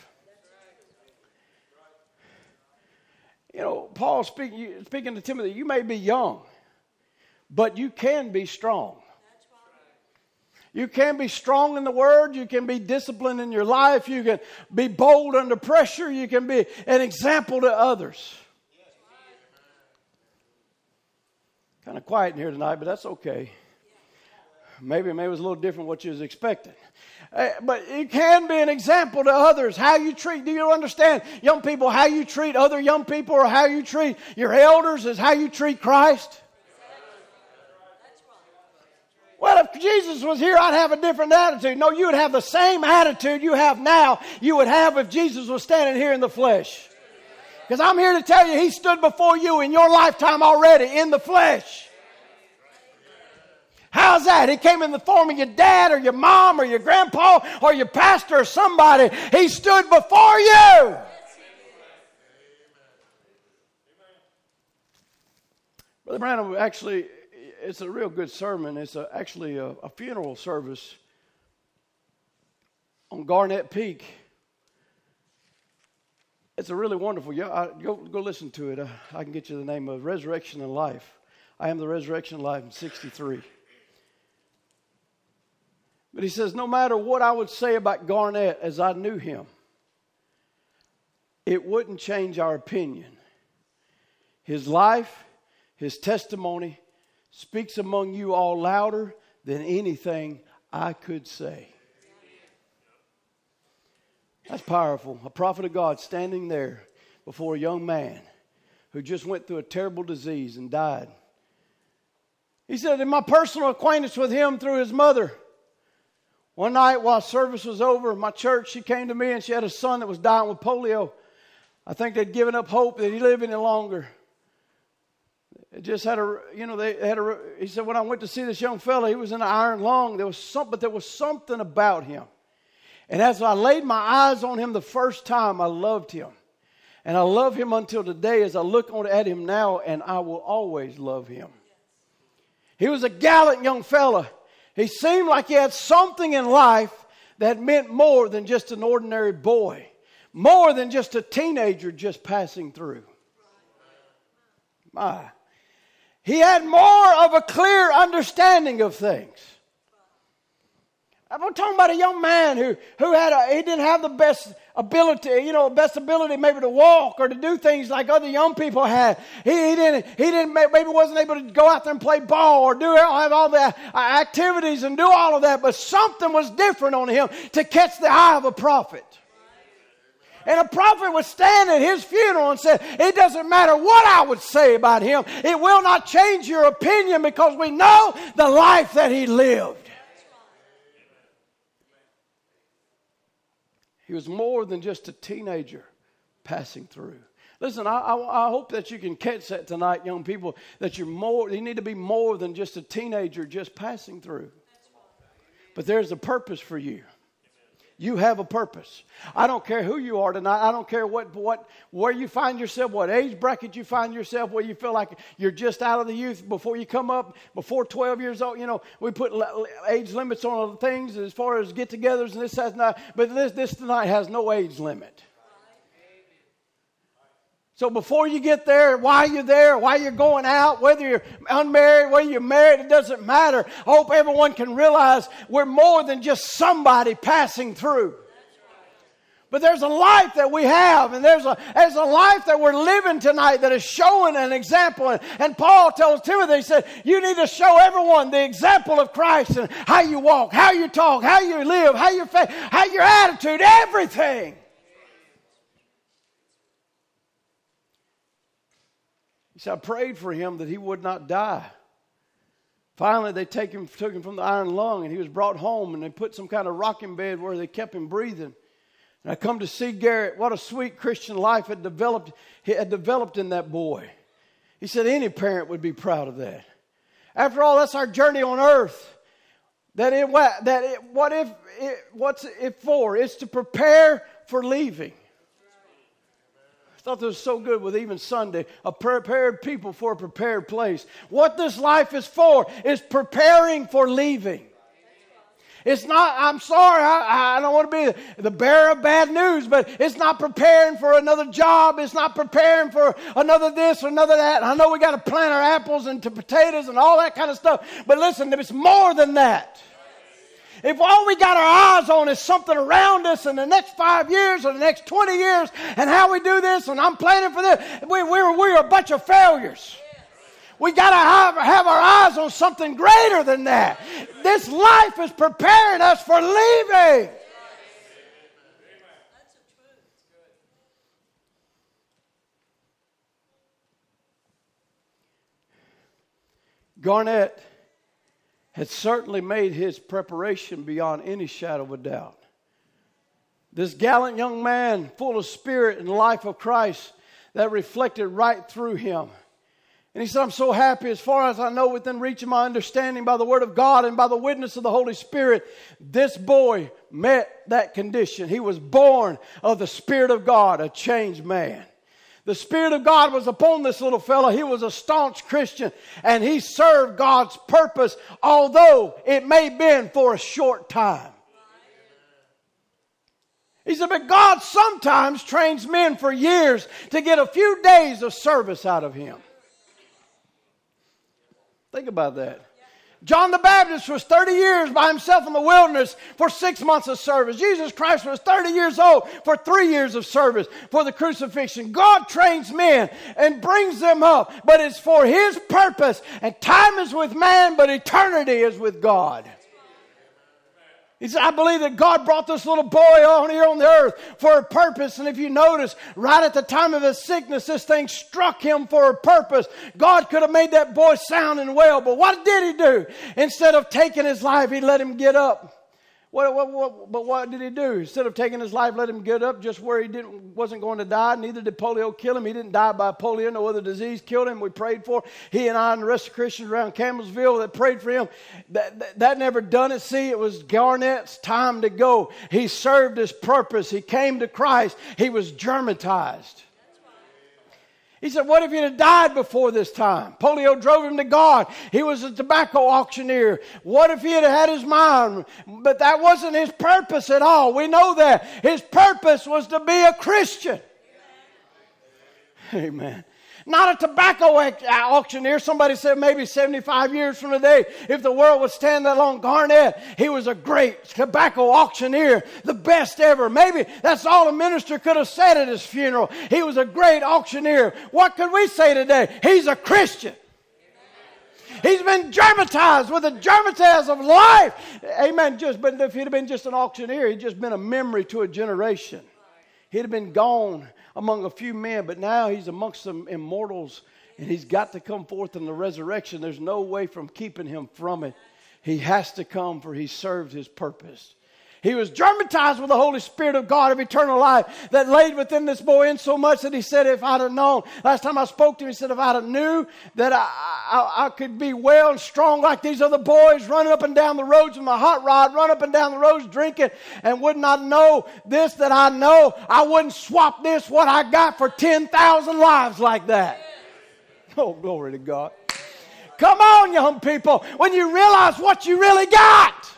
You know, Paul speaking, speaking to Timothy, you may be young, but you can be strong. You can be strong in the Word. You can be disciplined in your life. You can be bold under pressure. You can be an example to others. Kind of quiet in here tonight, but that's okay. Maybe, maybe it was a little different what you was expecting. Uh, but it can be an example to others. How you treat, do you understand, young people, how you treat other young people or how you treat your elders is how you treat Christ? Well, if Jesus was here, I'd have a different attitude. No, you would have the same attitude you have now you would have if Jesus was standing here in the flesh. Because I'm here to tell you, He stood before you in your lifetime already in the flesh. How's that? He came in the form of your dad or your mom or your grandpa or your pastor or somebody. He stood before you. Brother Branham, actually, it's a real good sermon. It's a, actually a, a funeral service on Garnett Peak. It's a really wonderful. Yeah, I, go go listen to it. Uh, I can get you the name of Resurrection and Life. I am the Resurrection and Life in sixty-three. But he says, no matter what I would say about Garnett as I knew him, it wouldn't change our opinion. His life, his testimony speaks among you all louder than anything I could say. That's powerful. A prophet of God standing there before a young man who just went through a terrible disease and died. He said, in my personal acquaintance with him through his mother, one night while service was over, my church, she came to me and she had a son that was dying with polio. I think they'd given up hope that he'd live any longer. It just had a, you know, they had a, he said, when I went to see this young fella, he was in an iron lung. There was some, but there was something about him. And as I laid my eyes on him the first time, I loved him. And I love him until today as I look on at him now, and I will always love him. He was a gallant young fella. He seemed like he had something in life that meant more than just an ordinary boy. More than just a teenager just passing through. My. He had more of a clear understanding of things. I'm talking about a young man who, who had a, he didn't have the best ability, you know, best ability maybe to walk or to do things like other young people had. He, he didn't, he didn't, maybe wasn't able to go out there and play ball or do have all the activities and do all of that. But something was different on him to catch the eye of a prophet. And a prophet would stand at his funeral and say, it doesn't matter what I would say about him. It will not change your opinion because we know the life that he lived. He was more than just a teenager passing through. Listen, I, I, I hope that you can catch that tonight, young people, that you're more, you need to be more than just a teenager just passing through. But there's a purpose for you. You have a purpose. I don't care who you are tonight. I don't care what, what, where you find yourself, what age bracket you find yourself, where you feel like you're just out of the youth before you come up, before twelve years old. You know, we put age limits on things as far as get-togethers, and this has not. But this, this tonight has no age limit. So before you get there, why you're there, why you're going out, whether you're unmarried, whether you're married, it doesn't matter. I hope everyone can realize we're more than just somebody passing through. But there's a life that we have, and there's a, there's a life that we're living tonight that is showing an example. And, and Paul tells Timothy, he said, you need to show everyone the example of Christ and how you walk, how you talk, how you live, how your faith, how your attitude, everything. He said, I prayed for him that he would not die. Finally, they take him, took him from the iron lung, and he was brought home, and they put some kind of rocking bed where they kept him breathing. And I come to see Garrett, what a sweet Christian life had developed, had developed in that boy. He said any parent would be proud of that. After all, that's our journey on earth. That it, that it, what if, it, what's it for? It's to prepare for leaving. I thought this was so good with even Sunday. A prepared people for a prepared place. What this life is for is preparing for leaving. It's not, I'm sorry, I, I don't want to be the, the bearer of bad news, but it's not preparing for another job. It's not preparing for another this or another that. I know we got to plant our apples into potatoes and all that kind of stuff. But listen, it's more than that. If all we got our eyes on is something around us in the next five years or the next twenty years and how we do this and I'm planning for this, we, we're, we're a bunch of failures. We got to have, have our eyes on something greater than that. this life is preparing us for leaving. Garnett had certainly made his preparation beyond any shadow of a doubt. This gallant young man, full of spirit and the life of Christ, that reflected right through him. And he said, I'm so happy, as far as I know, within reach of my understanding, by the word of God and by the witness of the Holy Spirit, this boy met that condition. He was born of the Spirit of God, a changed man. The Spirit of God was upon this little fellow. He was a staunch Christian, and he served God's purpose, although it may have been for a short time. He said, but God sometimes trains men for years to get a few days of service out of him. Think about that. John the Baptist was thirty years by himself in the wilderness for six months of service. Jesus Christ was thirty years old for three years of service for the crucifixion. God trains men and brings them up, but it's for His purpose. And time is with man, but eternity is with God. He said, I believe that God brought this little boy on here on the earth for a purpose. And if you notice, right at the time of his sickness, this thing struck him for a purpose. God could have made that boy sound and well, but what did He do? Instead of taking his life, He let him get up. What, what, what, but what did He do? Instead of taking his life, let him get up just where he didn't, wasn't going to die. Neither did polio kill him. He didn't die by polio. No other disease killed him. We prayed for he and I and the rest of the Christians around Campbellsville that prayed for him. That, that, that never done it. See, it was Garnett's time to go. He served his purpose. He came to Christ. He was germatized. He said, what if he'd have died before this time? Polio drove him to God. He was a tobacco auctioneer. What if he had had his mind? But that wasn't his purpose at all. We know that. His purpose was to be a Christian. Amen. Amen. Not a tobacco auctioneer. Somebody said maybe seventy-five years from today, if the world would stand that long. Garnett, he was a great tobacco auctioneer, the best ever. Maybe that's all a minister could have said at his funeral. He was a great auctioneer. What could we say today? He's a Christian. He's been germatized with the germatized of life. Amen. Just, but if he'd have been just an auctioneer, he'd just been a memory to a generation. He'd have been gone among a few men, but now he's amongst some immortals, and he's got to come forth in the resurrection. There's no way from keeping him from it. He has to come, for he served his purpose. He was germatized with the Holy Spirit of God of eternal life that laid within this boy in so much that he said, if I'd have known, last time I spoke to him, he said, if I'd have knew that I, I, I could be well and strong like these other boys, running up and down the roads with my hot rod, run up and down the roads drinking, and would not know this that I know, I wouldn't swap this, what I got, for ten thousand lives like that. Oh, glory to God. Come on, young people, when you realize what you really got.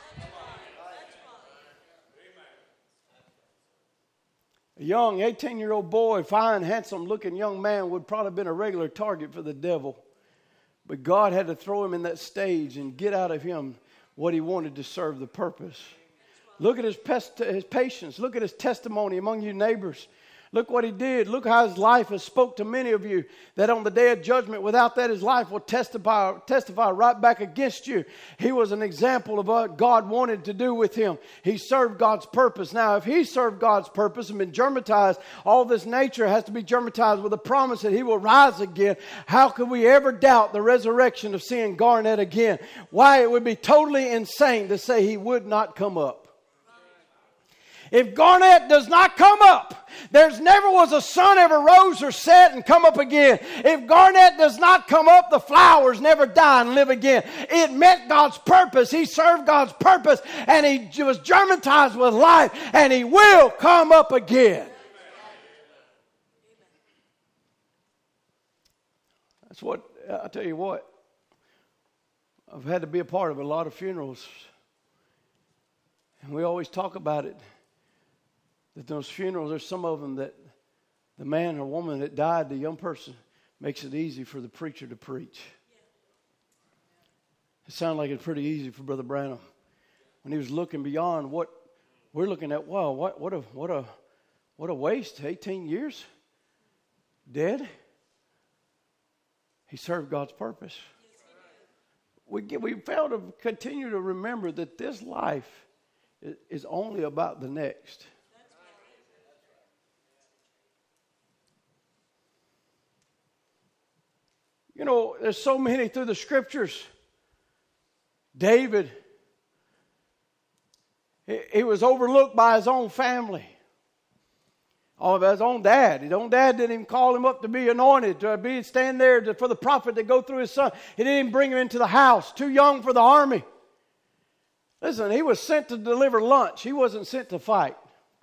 A young eighteen-year-old boy, fine, handsome-looking young man, would probably have been a regular target for the devil. But God had to throw him in that stage and get out of him what he wanted to serve the purpose. Look at his, pest- his patience. Look at his testimony among you neighbors. Look what he did. Look how his life has spoke to many of you, that on the day of judgment, without that, his life will testify, testify right back against you. He was an example of what God wanted to do with him. He served God's purpose. Now, if he served God's purpose and been germatized, all this nature has to be germatized with a promise that he will rise again. How could we ever doubt the resurrection of seeing Garnett again? Why, it would be totally insane to say he would not come up. If Garnett does not come up, there's never was a sun ever rose or set and come up again. If Garnett does not come up, the flowers never die and live again. It met God's purpose. He served God's purpose, and he was germatized with life, and he will come up again. That's what, I'll tell you what, I've had to be a part of a lot of funerals, and we always talk about it. That those funerals, there's some of them that the man or woman that died, the young person, makes it easy for the preacher to preach. It sounded like it's pretty easy for Brother Branham when he was looking beyond what we're looking at. Wow, what what a what a what a waste! eighteen years dead. He served God's purpose. we get, we fail to continue to remember that this life is, is only about the next. You know, there's so many through the scriptures. David, he, he was overlooked by his own family. Oh, his own dad. His own dad didn't even call him up to be anointed, to be stand there to, for the prophet to go through his son. He didn't even bring him into the house. Too young for the army. Listen, he was sent to deliver lunch. He wasn't sent to fight.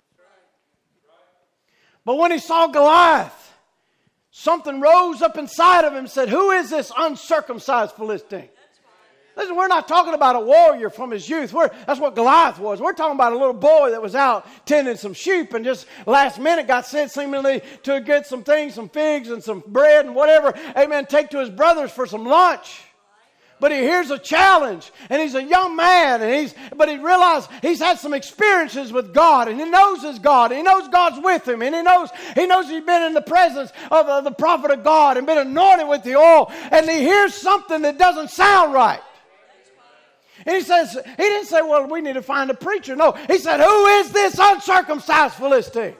But when he saw Goliath, something rose up inside of him and said, who is this uncircumcised Philistine? Listen, we're not talking about a warrior from his youth. We're, that's what Goliath was. We're talking about a little boy that was out tending some sheep and just last minute got sent seemingly to get some things, some figs and some bread and whatever, amen, take to his brothers for some lunch. But he hears a challenge, and he's a young man, and he's but he realized he's had some experiences with God, and he knows his God, and he knows God's with him, and he knows he knows he's been in the presence of uh, the prophet of God and been anointed with the oil, and he hears something that doesn't sound right. And he says, he didn't say, well, we need to find a preacher. No, he said, who is this uncircumcised Philistine?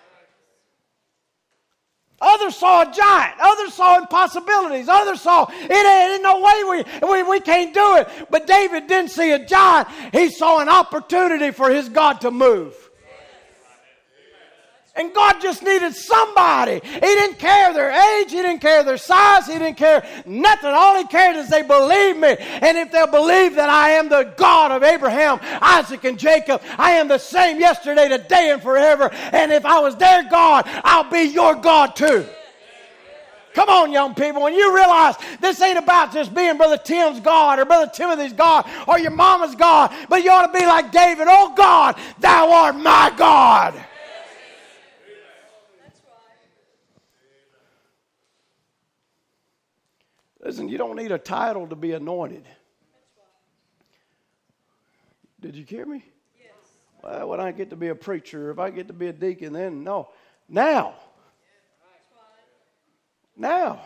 Others saw a giant. Others saw impossibilities. Others saw, it ain't no way we, we, we can't do it. But David didn't see a giant. He saw an opportunity for his God to move. And God just needed somebody. He didn't care their age. He didn't care their size. He didn't care nothing. All he cared is they believe me. And if they'll believe that I am the God of Abraham, Isaac, and Jacob, I am the same yesterday, today, and forever. And if I was their God, I'll be your God too. Come on, young people. When you realize this ain't about just being Brother Tim's God or Brother Timothy's God or your mama's God, but you ought to be like David. Oh God, thou art my God. Listen, you don't need a title to be anointed. Did you hear me? Yes. Well, when I get to be a preacher, if I get to be a deacon, then no. Now. Now.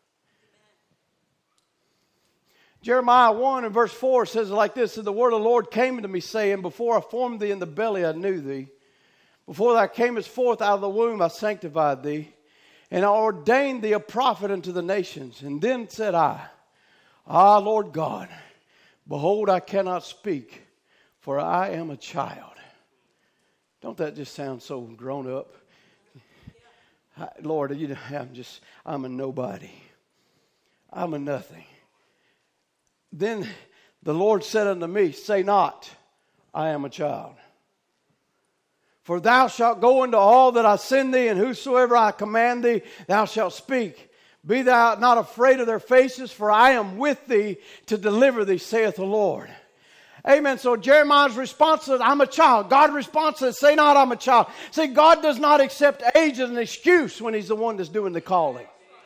Jeremiah one and verse four says like this, the word of the Lord came to me saying, before I formed thee in the belly, I knew thee. Before thou camest forth out of the womb, I sanctified thee. And I ordained thee a prophet unto the nations. And then said I, Ah, Lord God, behold, I cannot speak, for I am a child. Don't that just sound so grown up? I, Lord, you know, I'm just, I'm a nobody. I'm a nothing. Then the Lord said unto me, say not, I am a child. For thou shalt go into all that I send thee, and whosoever I command thee, thou shalt speak. Be thou not afraid of their faces, for I am with thee to deliver thee, saith the Lord. Amen. So Jeremiah's response is, I'm a child. God's response is, say not, I'm a child. See, God does not accept age as an excuse when he's the one that's doing the calling.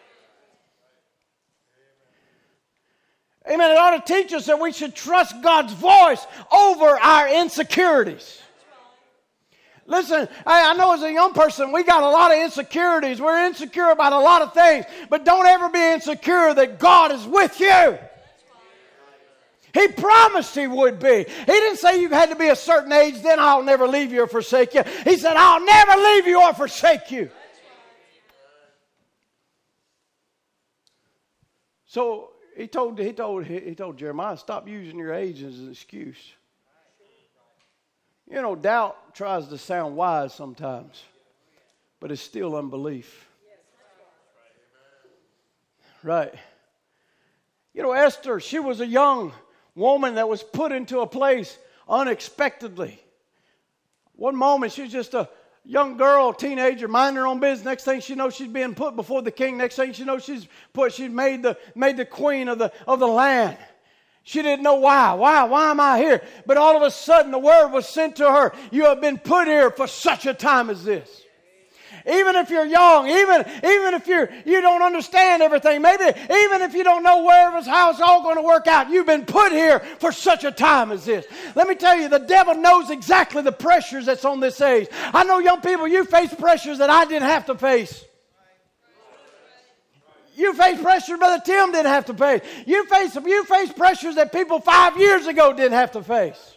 Amen. It ought to teach us that we should trust God's voice over our insecurities. Listen, I know as a young person, we got a lot of insecurities. We're insecure about a lot of things. But don't ever be insecure that God is with you. He promised he would be. He didn't say you had to be a certain age, then I'll never leave you or forsake you. He said, I'll never leave you or forsake you. So he told, he told, he told Jeremiah, stop using your age as an excuse. You know, doubt tries to sound wise sometimes, but it's still unbelief. Right. You know, Esther, she was a young woman that was put into a place unexpectedly. One moment, she was just a young girl, teenager, minding her own business. Next thing she knows, she's being put before the king. Next thing she knows, she's put, she's made the made the queen of the of the land. She didn't know why. Why? Why am I here? But all of a sudden the word was sent to her. You have been put here for such a time as this. Even if you're young, even, even if you're, you don't understand everything, maybe even if you don't know where it's, how it's all going to work out, you've been put here for such a time as this. Let me tell you, the devil knows exactly the pressures that's on this age. I know young people, you face pressures that I didn't have to face. You face pressure Brother Tim didn't have to face. You face, you face pressures that people five years ago didn't have to face.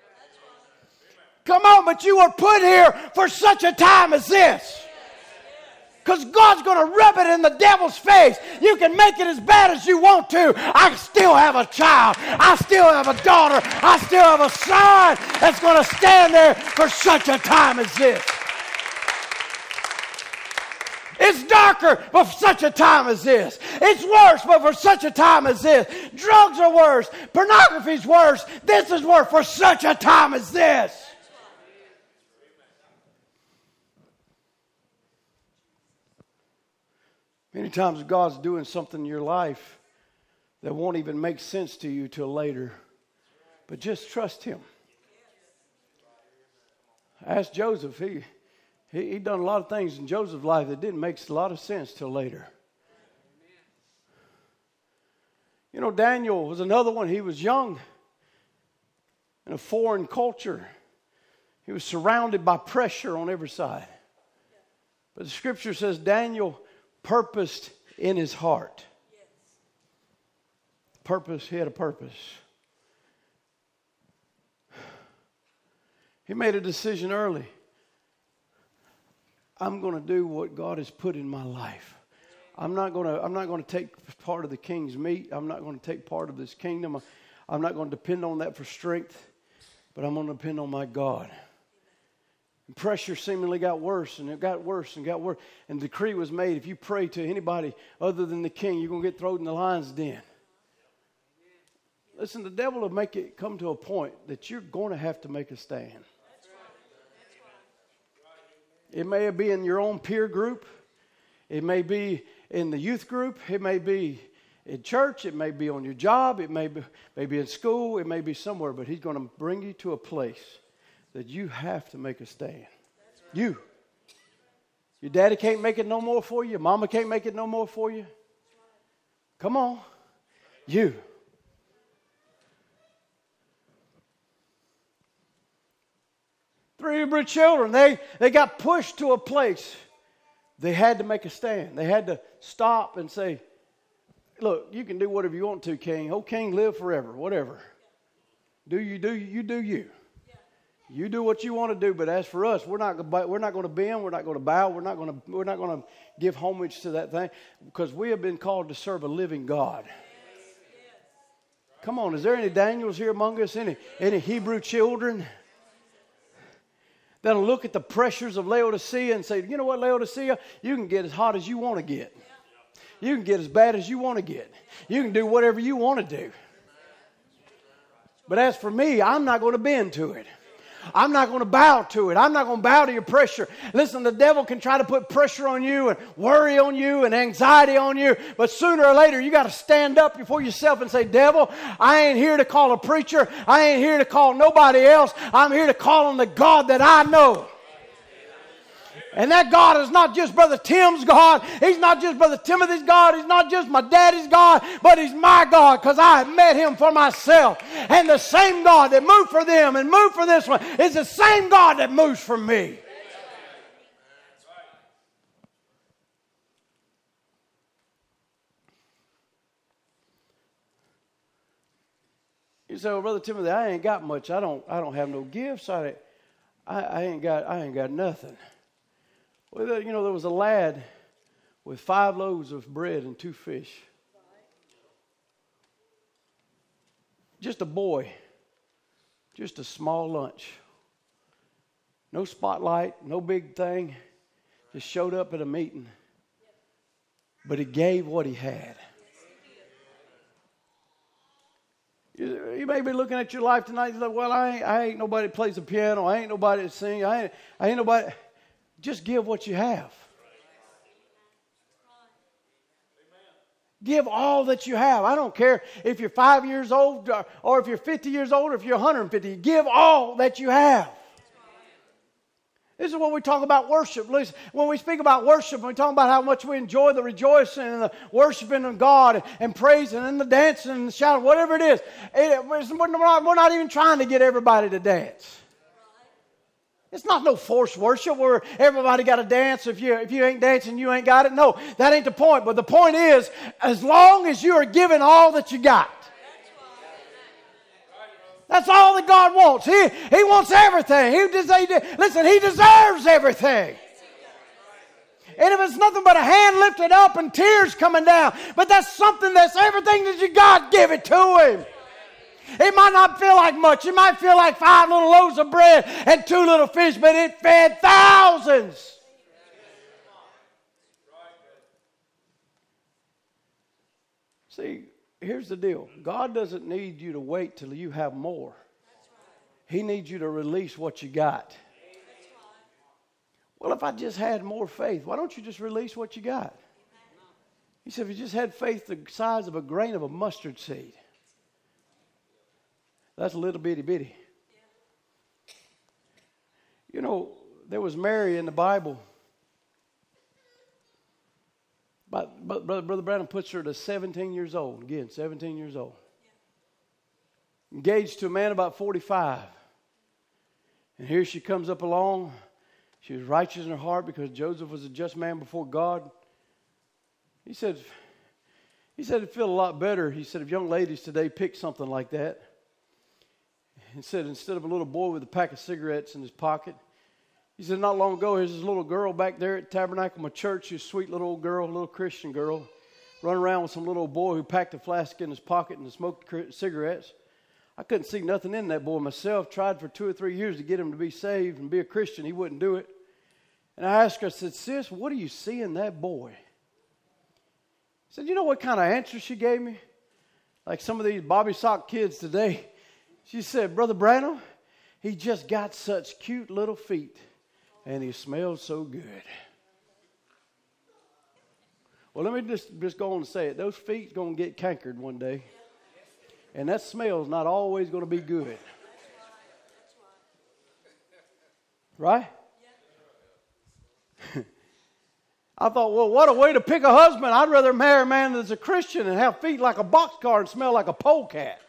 Come on, but you were put here for such a time as this. Because God's going to rub it in the devil's face. You can make it as bad as you want to. I still have a child. I still have a daughter. I still have a son that's going to stand there for such a time as this. It's darker, but for such a time as this. It's worse, but for such a time as this. Drugs are worse. Pornography's worse. This is worse for such a time as this. Many times God's doing something in your life that won't even make sense to you till later. But just trust Him. Ask Joseph. He, he, he done a lot of things in Joseph's life that didn't make a lot of sense till later. You know, Daniel was another one. He was young in a foreign culture. He was surrounded by pressure on every side. But the scripture says Daniel purposed in his heart. Purpose, he had a purpose. He made a decision early. I'm going to do what God has put in my life. I'm not going to, I'm not going to take part of the king's meat. I'm not going to take part of this kingdom. I'm not going to depend on that for strength, but I'm going to depend on my God. And pressure seemingly got worse, and it got worse and got worse. And the decree was made, if you pray to anybody other than the king, you're going to get thrown in the lion's den. Listen, the devil will make it come to a point that you're going to have to make a stand. It may be in your own peer group. It may be in the youth group. It may be in church. It may be on your job. It may be, may be in school. It may be somewhere. But he's going to bring you to a place that you have to make a stand. You. Your daddy can't make it no more for you. Your mama can't make it no more for you. Come on. You. Three Hebrew children, they, they got pushed to a place. They had to make a stand. They had to stop and say, look, you can do whatever you want to, king. Oh, king, live forever, whatever. Do you do you do you. You do what you want to do, but as for us, we're not we're not going to bend, we're not going to bow, we're not going to we're not going to give homage to that thing, because we have been called to serve a living God. Come on, is there any Daniels here among us? Any any Hebrew children that'll look at the pressures of Laodicea and say, you know what, Laodicea, you can get as hot as you want to get. You can get as bad as you want to get. You can do whatever you want to do. But as for me, I'm not going to bend to it. I'm not going to bow to it. I'm not going to bow to your pressure. Listen, the devil can try to put pressure on you and worry on you and anxiety on you. But sooner or later, you got to stand up before yourself and say, devil, I ain't here to call a preacher. I ain't here to call nobody else. I'm here to call on the God that I know. And that God is not just Brother Tim's God. He's not just Brother Timothy's God. He's not just my daddy's God. But He's my God, because I have met Him for myself. And the same God that moved for them and moved for this one is the same God that moves for me. You say, well, Brother Timothy, I ain't got much. I don't I don't have no gifts. I, I, I ain't got I ain't got nothing. Well, you know, there was a lad with five loaves of bread and two fish. Just a boy. Just a small lunch. No spotlight, no big thing. Just showed up at a meeting. But he gave what he had. You, you may be looking at your life tonight and say, well, I ain't, I ain't nobody that plays the piano. I ain't nobody that sings. I ain't, I ain't nobody... Just give what you have. Give all that you have. I don't care if you're five years old or, or if you're fifty years old or if you're one hundred fifty. Give all that you have. This is what we talk about worship. Listen, when we speak about worship, we talk about how much we enjoy the rejoicing and the worshiping of God and, and praising and the dancing and the shouting, whatever it is. It, we're, not, we're not even trying to get everybody to dance. It's not no forced worship where everybody got to dance. If you, if you ain't dancing, you ain't got it. No, that ain't the point. But the point is, as long as you are giving all that you got, that's all that God wants. He, he wants everything. He, he, listen, He deserves everything. And if it's nothing but a hand lifted up and tears coming down, but that's something that's everything that you got, give it to Him. It might not feel like much. It might feel like five little loaves of bread and two little fish, but it fed thousands. See, here's the deal. God doesn't need you to wait till you have more. He needs you to release what you got. Well, if I just had more faith, why don't you just release what you got? He said, if you just had faith the size of a grain of a mustard seed. That's a little bitty bitty. You know, there was Mary in the Bible. But, but Brother, Brother Branham puts her to seventeen years old. Again, seventeen years old. Engaged to a man about forty-five. And here she comes up along. She was righteous in her heart because Joseph was a just man before God. He said, he said it'd feel a lot better. He said, if young ladies today pick something like that. He said, instead of a little boy with a pack of cigarettes in his pocket, he said, not long ago, here's this little girl back there at Tabernacle, my church, this sweet little old girl, little Christian girl, running around with some little old boy who packed a flask in his pocket and smoked cigarettes. I couldn't see nothing in that boy myself. Tried for two or three years to get him to be saved and be a Christian. He wouldn't do it. And I asked her, I said, sis, what do you see in that boy? I said, you know what kind of answer she gave me? Like some of these Bobby Sock kids today. She said, Brother Branham, he just got such cute little feet, and he smells so good. Well, let me just, just go on and say it. Those feet's going to get cankered one day, and that smell's not always going to be good. Right? I thought, well, what a way to pick a husband. I'd rather marry a man that's a Christian and have feet like a boxcar and smell like a polecat.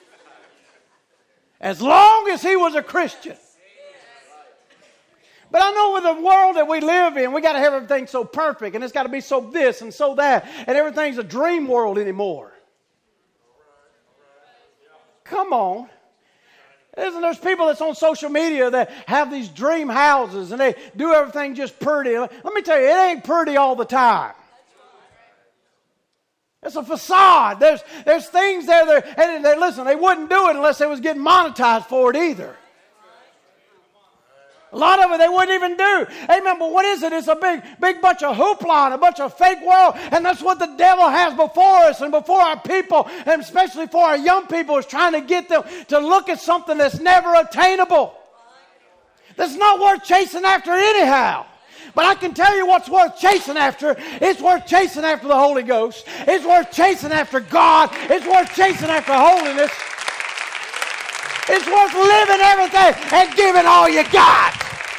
As long as he was a Christian. But I know with the world that we live in, we got to have everything so perfect, and it's got to be so this and so that, and everything's a dream world anymore. Come on. Isn't there's people that's on social media that have these dream houses, and they do everything just pretty. Let me tell you, it ain't pretty all the time. It's a facade. There's there's things there that, and they, listen, they wouldn't do it unless they was getting monetized for it either. A lot of it they wouldn't even do. Amen. But what is it? It's a big, big bunch of hoopla and a bunch of fake world. And that's what the devil has before us and before our people, and especially for our young people, is trying to get them to look at something that's never attainable. That's not worth chasing after anyhow. But I can tell you what's worth chasing after. It's worth chasing after the Holy Ghost. It's worth chasing after God. It's worth chasing after holiness. It's worth living everything and giving all you got.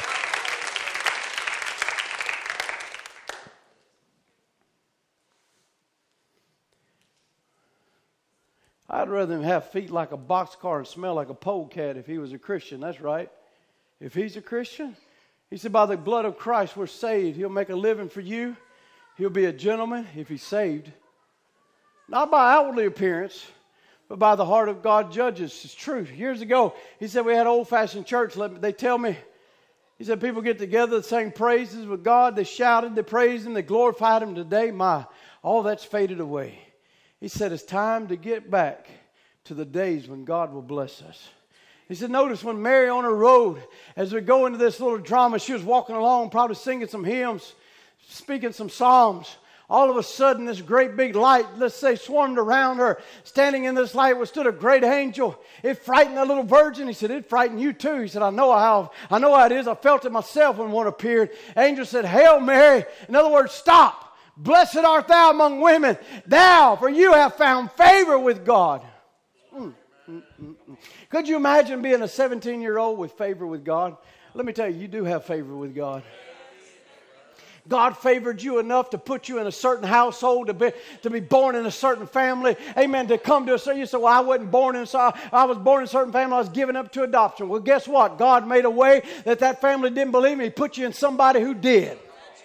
I'd rather him have feet like a boxcar and smell like a polecat if he was a Christian. That's right. If he's a Christian, he said, by the blood of Christ we're saved. He'll make a living for you. He'll be a gentleman if he's saved. Not by outwardly appearance, but by the heart of God judges. It's true. Years ago, he said we had old-fashioned church. They tell me, he said people get together, they sang praises with God. They shouted, they praised Him, they glorified Him. Today, my, all that's faded away. He said it's time to get back to the days when God will bless us. He said, notice when Mary on her road, as we go into this little drama, she was walking along, probably singing some hymns, speaking some psalms. All of a sudden, this great big light, let's say, swarmed around her. Standing in this light was stood a great angel. It frightened that little virgin. He said, it frightened you too. He said, I know how, I know how it is. I felt it myself when one appeared. Angel said, Hail Mary. In other words, stop. Blessed art thou among women. Thou, for you have found favor with God. Mm, mm, mm, mm. Could you imagine being a seventeen-year-old with favor with God? Let me tell you, you do have favor with God. God favored you enough to put you in a certain household, to be, to be born in a certain family. Amen. To come to a certain, you say, well, I wasn't born in, so I was born in a certain family. I was given up to adoption. Well, guess what? God made a way that that family didn't believe me. He put you in somebody who did.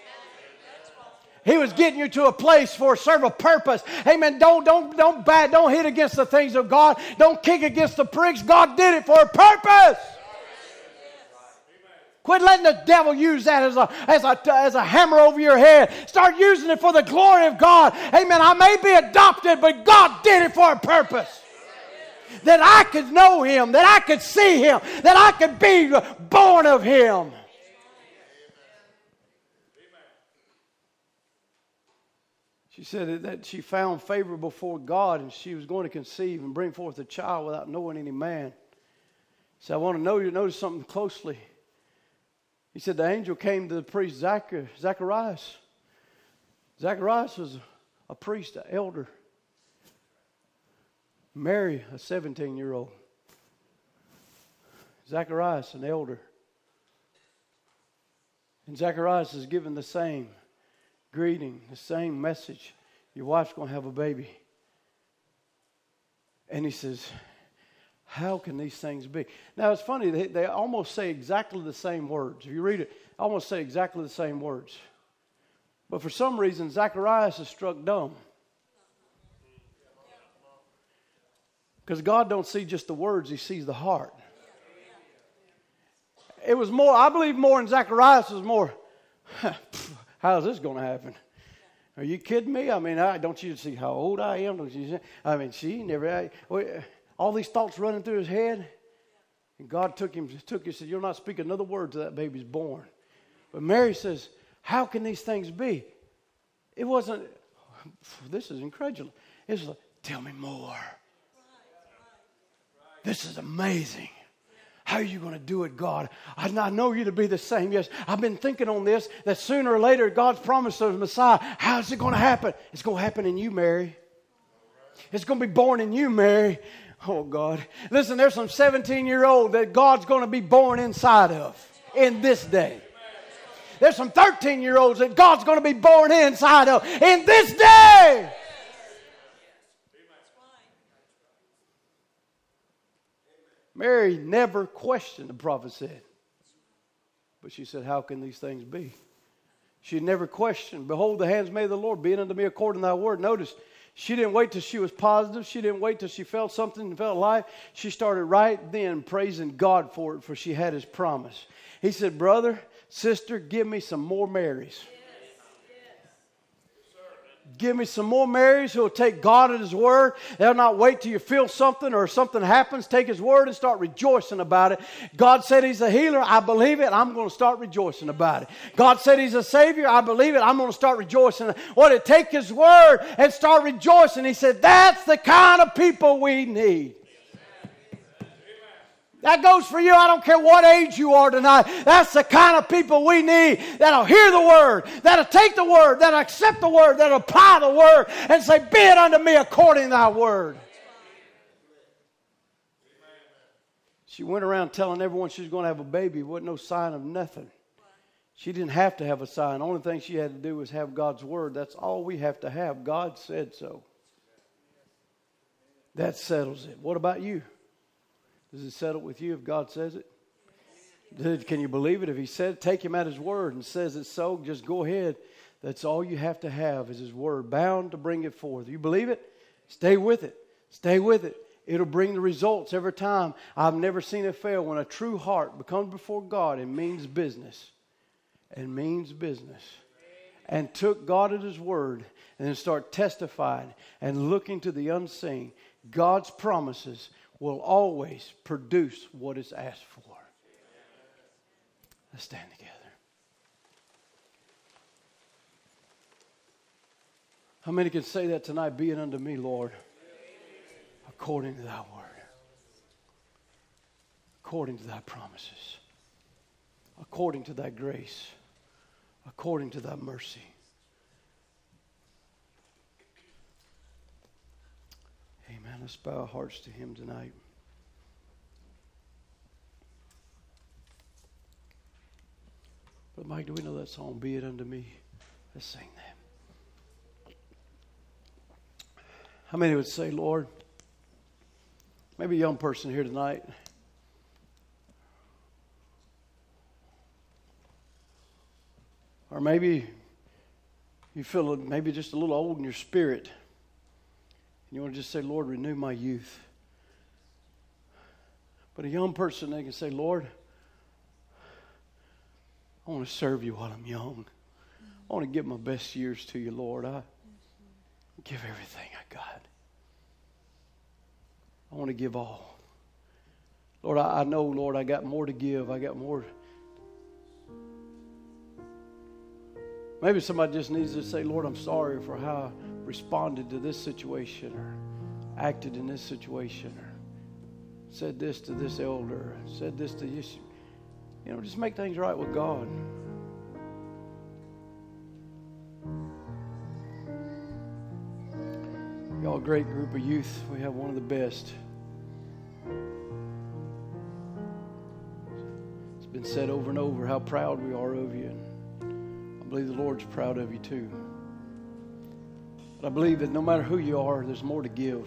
He was getting you to a place for a certain purpose. Amen. Don't, don't, don't bad, don't hit against the things of God. Don't kick against the pricks. God did it for a purpose. Quit letting the devil use that as a, as a, as a hammer over your head. Start using it for the glory of God. Amen. I may be adopted, but God did it for a purpose. That I could know Him, that I could see Him, that I could be born of Him. She said that she found favor before God, and she was going to conceive and bring forth a child without knowing any man. So I want to know you notice something closely. He said the angel came to the priest Zachar, Zacharias. Zacharias was a priest, an elder. Mary, a seventeen-year-old. Zacharias, an elder. And Zacharias is given the same greeting, the same message. Your wife's going to have a baby. And he says, how can these things be? Now, it's funny. They, they almost say exactly the same words. If you read it, almost say exactly the same words. But for some reason, Zacharias is struck dumb. Because God don't see just the words. He sees the heart. It was more, I believe more in Zacharias was more, how's this going to happen? Are you kidding me? I mean, I, don't you see how old I am? Don't you see? I mean, she never, I, all these thoughts running through his head. And God took him, took him, said, you'll not speak another word till that baby's born. But Mary says, how can these things be? It wasn't, this is incredulous. It's like, tell me more. This is amazing. How are you going to do it, God? I know you to be the same. Yes, I've been thinking on this, that sooner or later God's promised us the Messiah. How's it going to happen? It's going to happen in you, Mary. It's going to be born in you, Mary. Oh, God. Listen, there's some seventeen-year-old that God's going to be born inside of in this day. There's some thirteen-year-olds that God's going to be born inside of in this day. Mary never questioned, the prophet said. But she said, how can these things be? She never questioned. Behold, the handmaid of the Lord, be it unto me according to thy word. Notice, she didn't wait till she was positive. She didn't wait till she felt something and felt life. She started right then praising God for it, for she had His promise. He said, brother, sister, give me some more Marys. Give me some more Marys who will take God at His word. They'll not wait till you feel something or something happens. Take His word and start rejoicing about it. God said He's a healer. I believe it. I'm going to start rejoicing about it. God said He's a Savior. I believe it. I'm going to start rejoicing. What it take His word and start rejoicing. He said that's the kind of people we need. That goes for you. I don't care what age you are tonight. That's the kind of people we need that'll hear the word, that'll take the word, that'll accept the word, that'll apply the word and say, be it unto me according to thy word. She went around telling everyone she was going to have a baby. There wasn't no sign of nothing. She didn't have to have a sign. The only thing she had to do was have God's word. That's all we have to have. God said so. That settles it. What about you? Does it settle with you if God says it? Can you believe it? If He said, take Him at His word and says it's so, just go ahead. That's all you have to have is His word, bound to bring it forth. You believe it? Stay with it. Stay with it. It'll bring the results every time. I've never seen it fail when a true heart becomes before God and means business. And means business. And took God at His word and then start testifying and looking to the unseen. God's promises will always produce what is asked for. Let's stand together. How many can say that tonight? Be it unto me, Lord, according to thy word, according to thy promises, according to thy grace, according to thy mercy. Amen. Let's bow our hearts to Him tonight. Brother Mike, do we know that song, Be It Unto Me Let's sing that. How many would say, Lord, maybe a young person here tonight, or maybe you feel maybe just a little old in your spirit, and you want to just say, Lord, renew my youth. But a young person, they can say, Lord, I want to serve you while I'm young. I want to give my best years to you, Lord. I give everything I got. I want to give all. Lord, I, I know, Lord, I got more to give. I got more. Maybe somebody just needs to say, Lord, I'm sorry for how I responded to this situation or acted in this situation or said this to this elder or said this to this. You know, just make things right with God. Y'all a great group of youth. We have one of the best. It's been said over and over how proud we are of you. And I believe the Lord's proud of you too. But I believe that no matter who you are, there's more to give.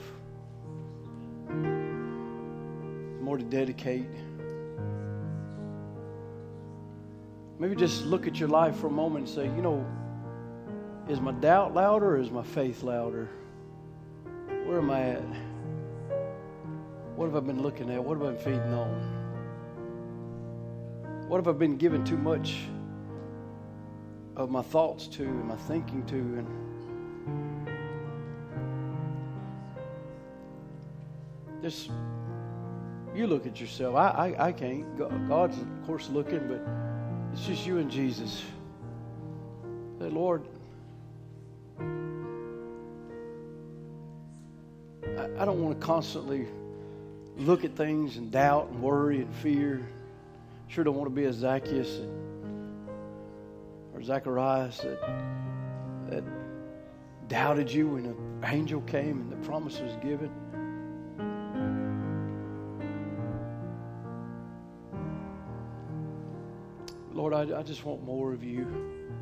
More to dedicate. Maybe just look at your life for a moment and say, you know, is my doubt louder or is my faith louder? Where am I at? What have I been looking at? What have I been feeding on? What have I been giving too much of my thoughts to and my thinking to? And just, you look at yourself. I, I, I can't. God's, of course, looking, but it's just you and Jesus. Say, Lord, I, I don't want to constantly look at things and doubt and worry and fear. Sure don't want to be a Zacchaeus and, or Zacharias that, that doubted you when an angel came and the promise was given. Lord, I, I just want more of you.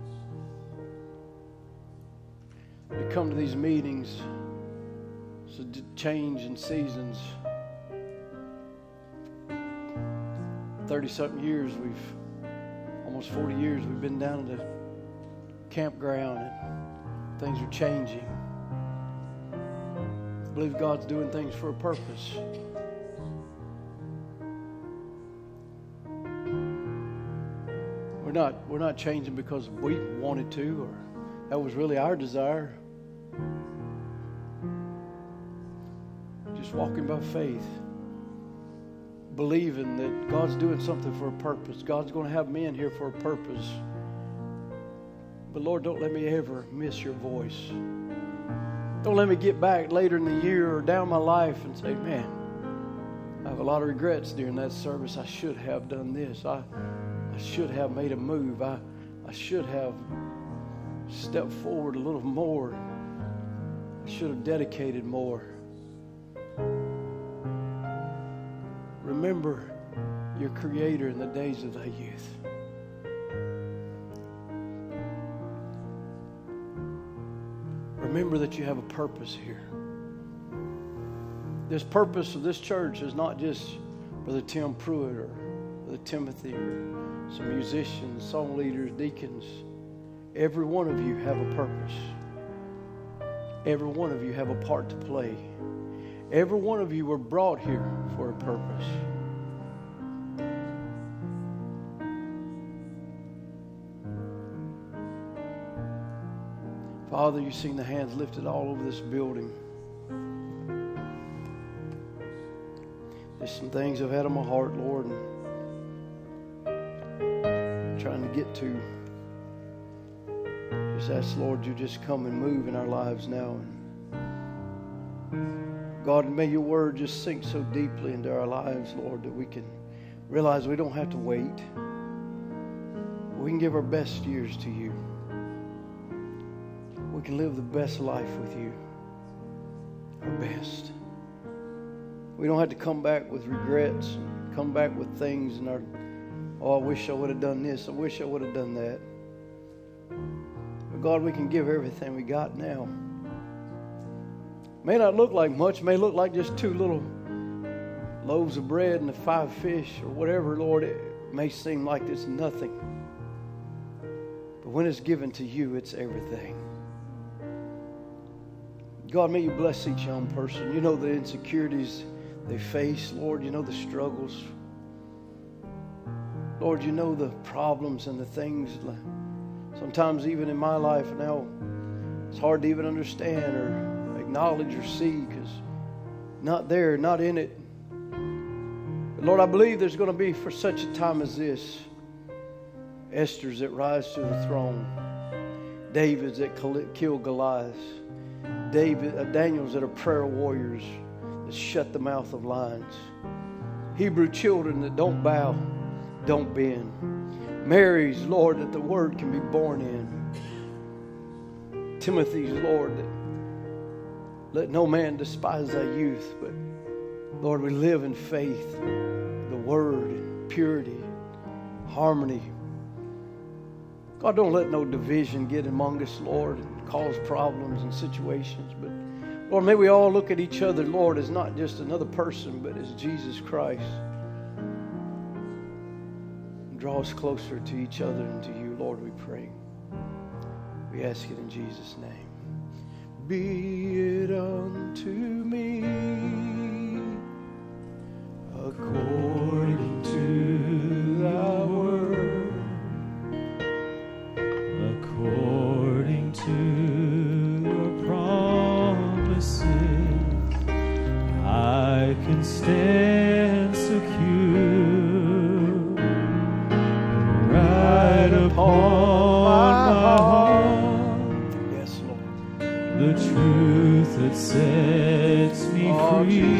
To come to these meetings, so to change in seasons. thirty-something years, we've, almost forty years, we've been down at the campground and things are changing. I believe God's doing things for a purpose. We're not, we're not changing because we wanted to or that was really our desire. Just walking by faith, believing that God's doing something for a purpose. God's going to have me in here for a purpose. But Lord, don't let me ever miss your voice. Don't let me get back later in the year or down my life and say, man, I have a lot of regrets during that service. I should have done this. I, I should have made a move. I, I should have stepped forward a little more. I should have dedicated more. Remember your Creator in the days of thy youth. Remember that you have a purpose here. This purpose of this church is not just Brother Tim Pruitt or Brother Timothy or some musicians, song leaders, deacons. Every one of you have a purpose. Every one of you have a part to play. Every one of you were brought here for a purpose. Father, you've seen the hands lifted all over this building. There's some things I've had on my heart, Lord, and I'm trying to get to. Just ask, Lord, you just come and move in our lives now. And God, may your word just sink so deeply into our lives, Lord, that we can realize we don't have to wait. We can give our best years to you. We can live the best life with you. Our best. We don't have to come back with regrets, and come back with things in our, oh, I wish I would have done this. I wish I would have done that. But God, we can give everything we got now. May not look like much, may look like just two little loaves of bread and the five fish or whatever, Lord. It may seem like it's nothing. But when it's given to you, it's everything. God, may you bless each young person. You know the insecurities they face, Lord. You know the struggles. Lord, you know the problems and the things. Sometimes even in my life now, it's hard to even understand or acknowledge or see because not there, not in it. But Lord, I believe there's going to be, for such a time as this, Esther's that rise to the throne, David's that kill Goliath, David, uh, Daniel's that are prayer warriors that shut the mouth of lions, Hebrew children that don't bow, don't bend, Mary's, Lord, that the word can be born in, Timothy's, Lord, that let no man despise thy youth, but Lord, we live in faith, the word, purity, harmony. God, don't let no division get among us, Lord, and cause problems and situations. But Lord, may we all look at each other, Lord, as not just another person, but as Jesus Christ. And draw us closer to each other and to you, Lord, we pray. We ask it in Jesus' name. Be it unto me according to thy word, according to your promises, I can stand secure, right upon my heart, yes, Lord, the truth that sets me oh, free.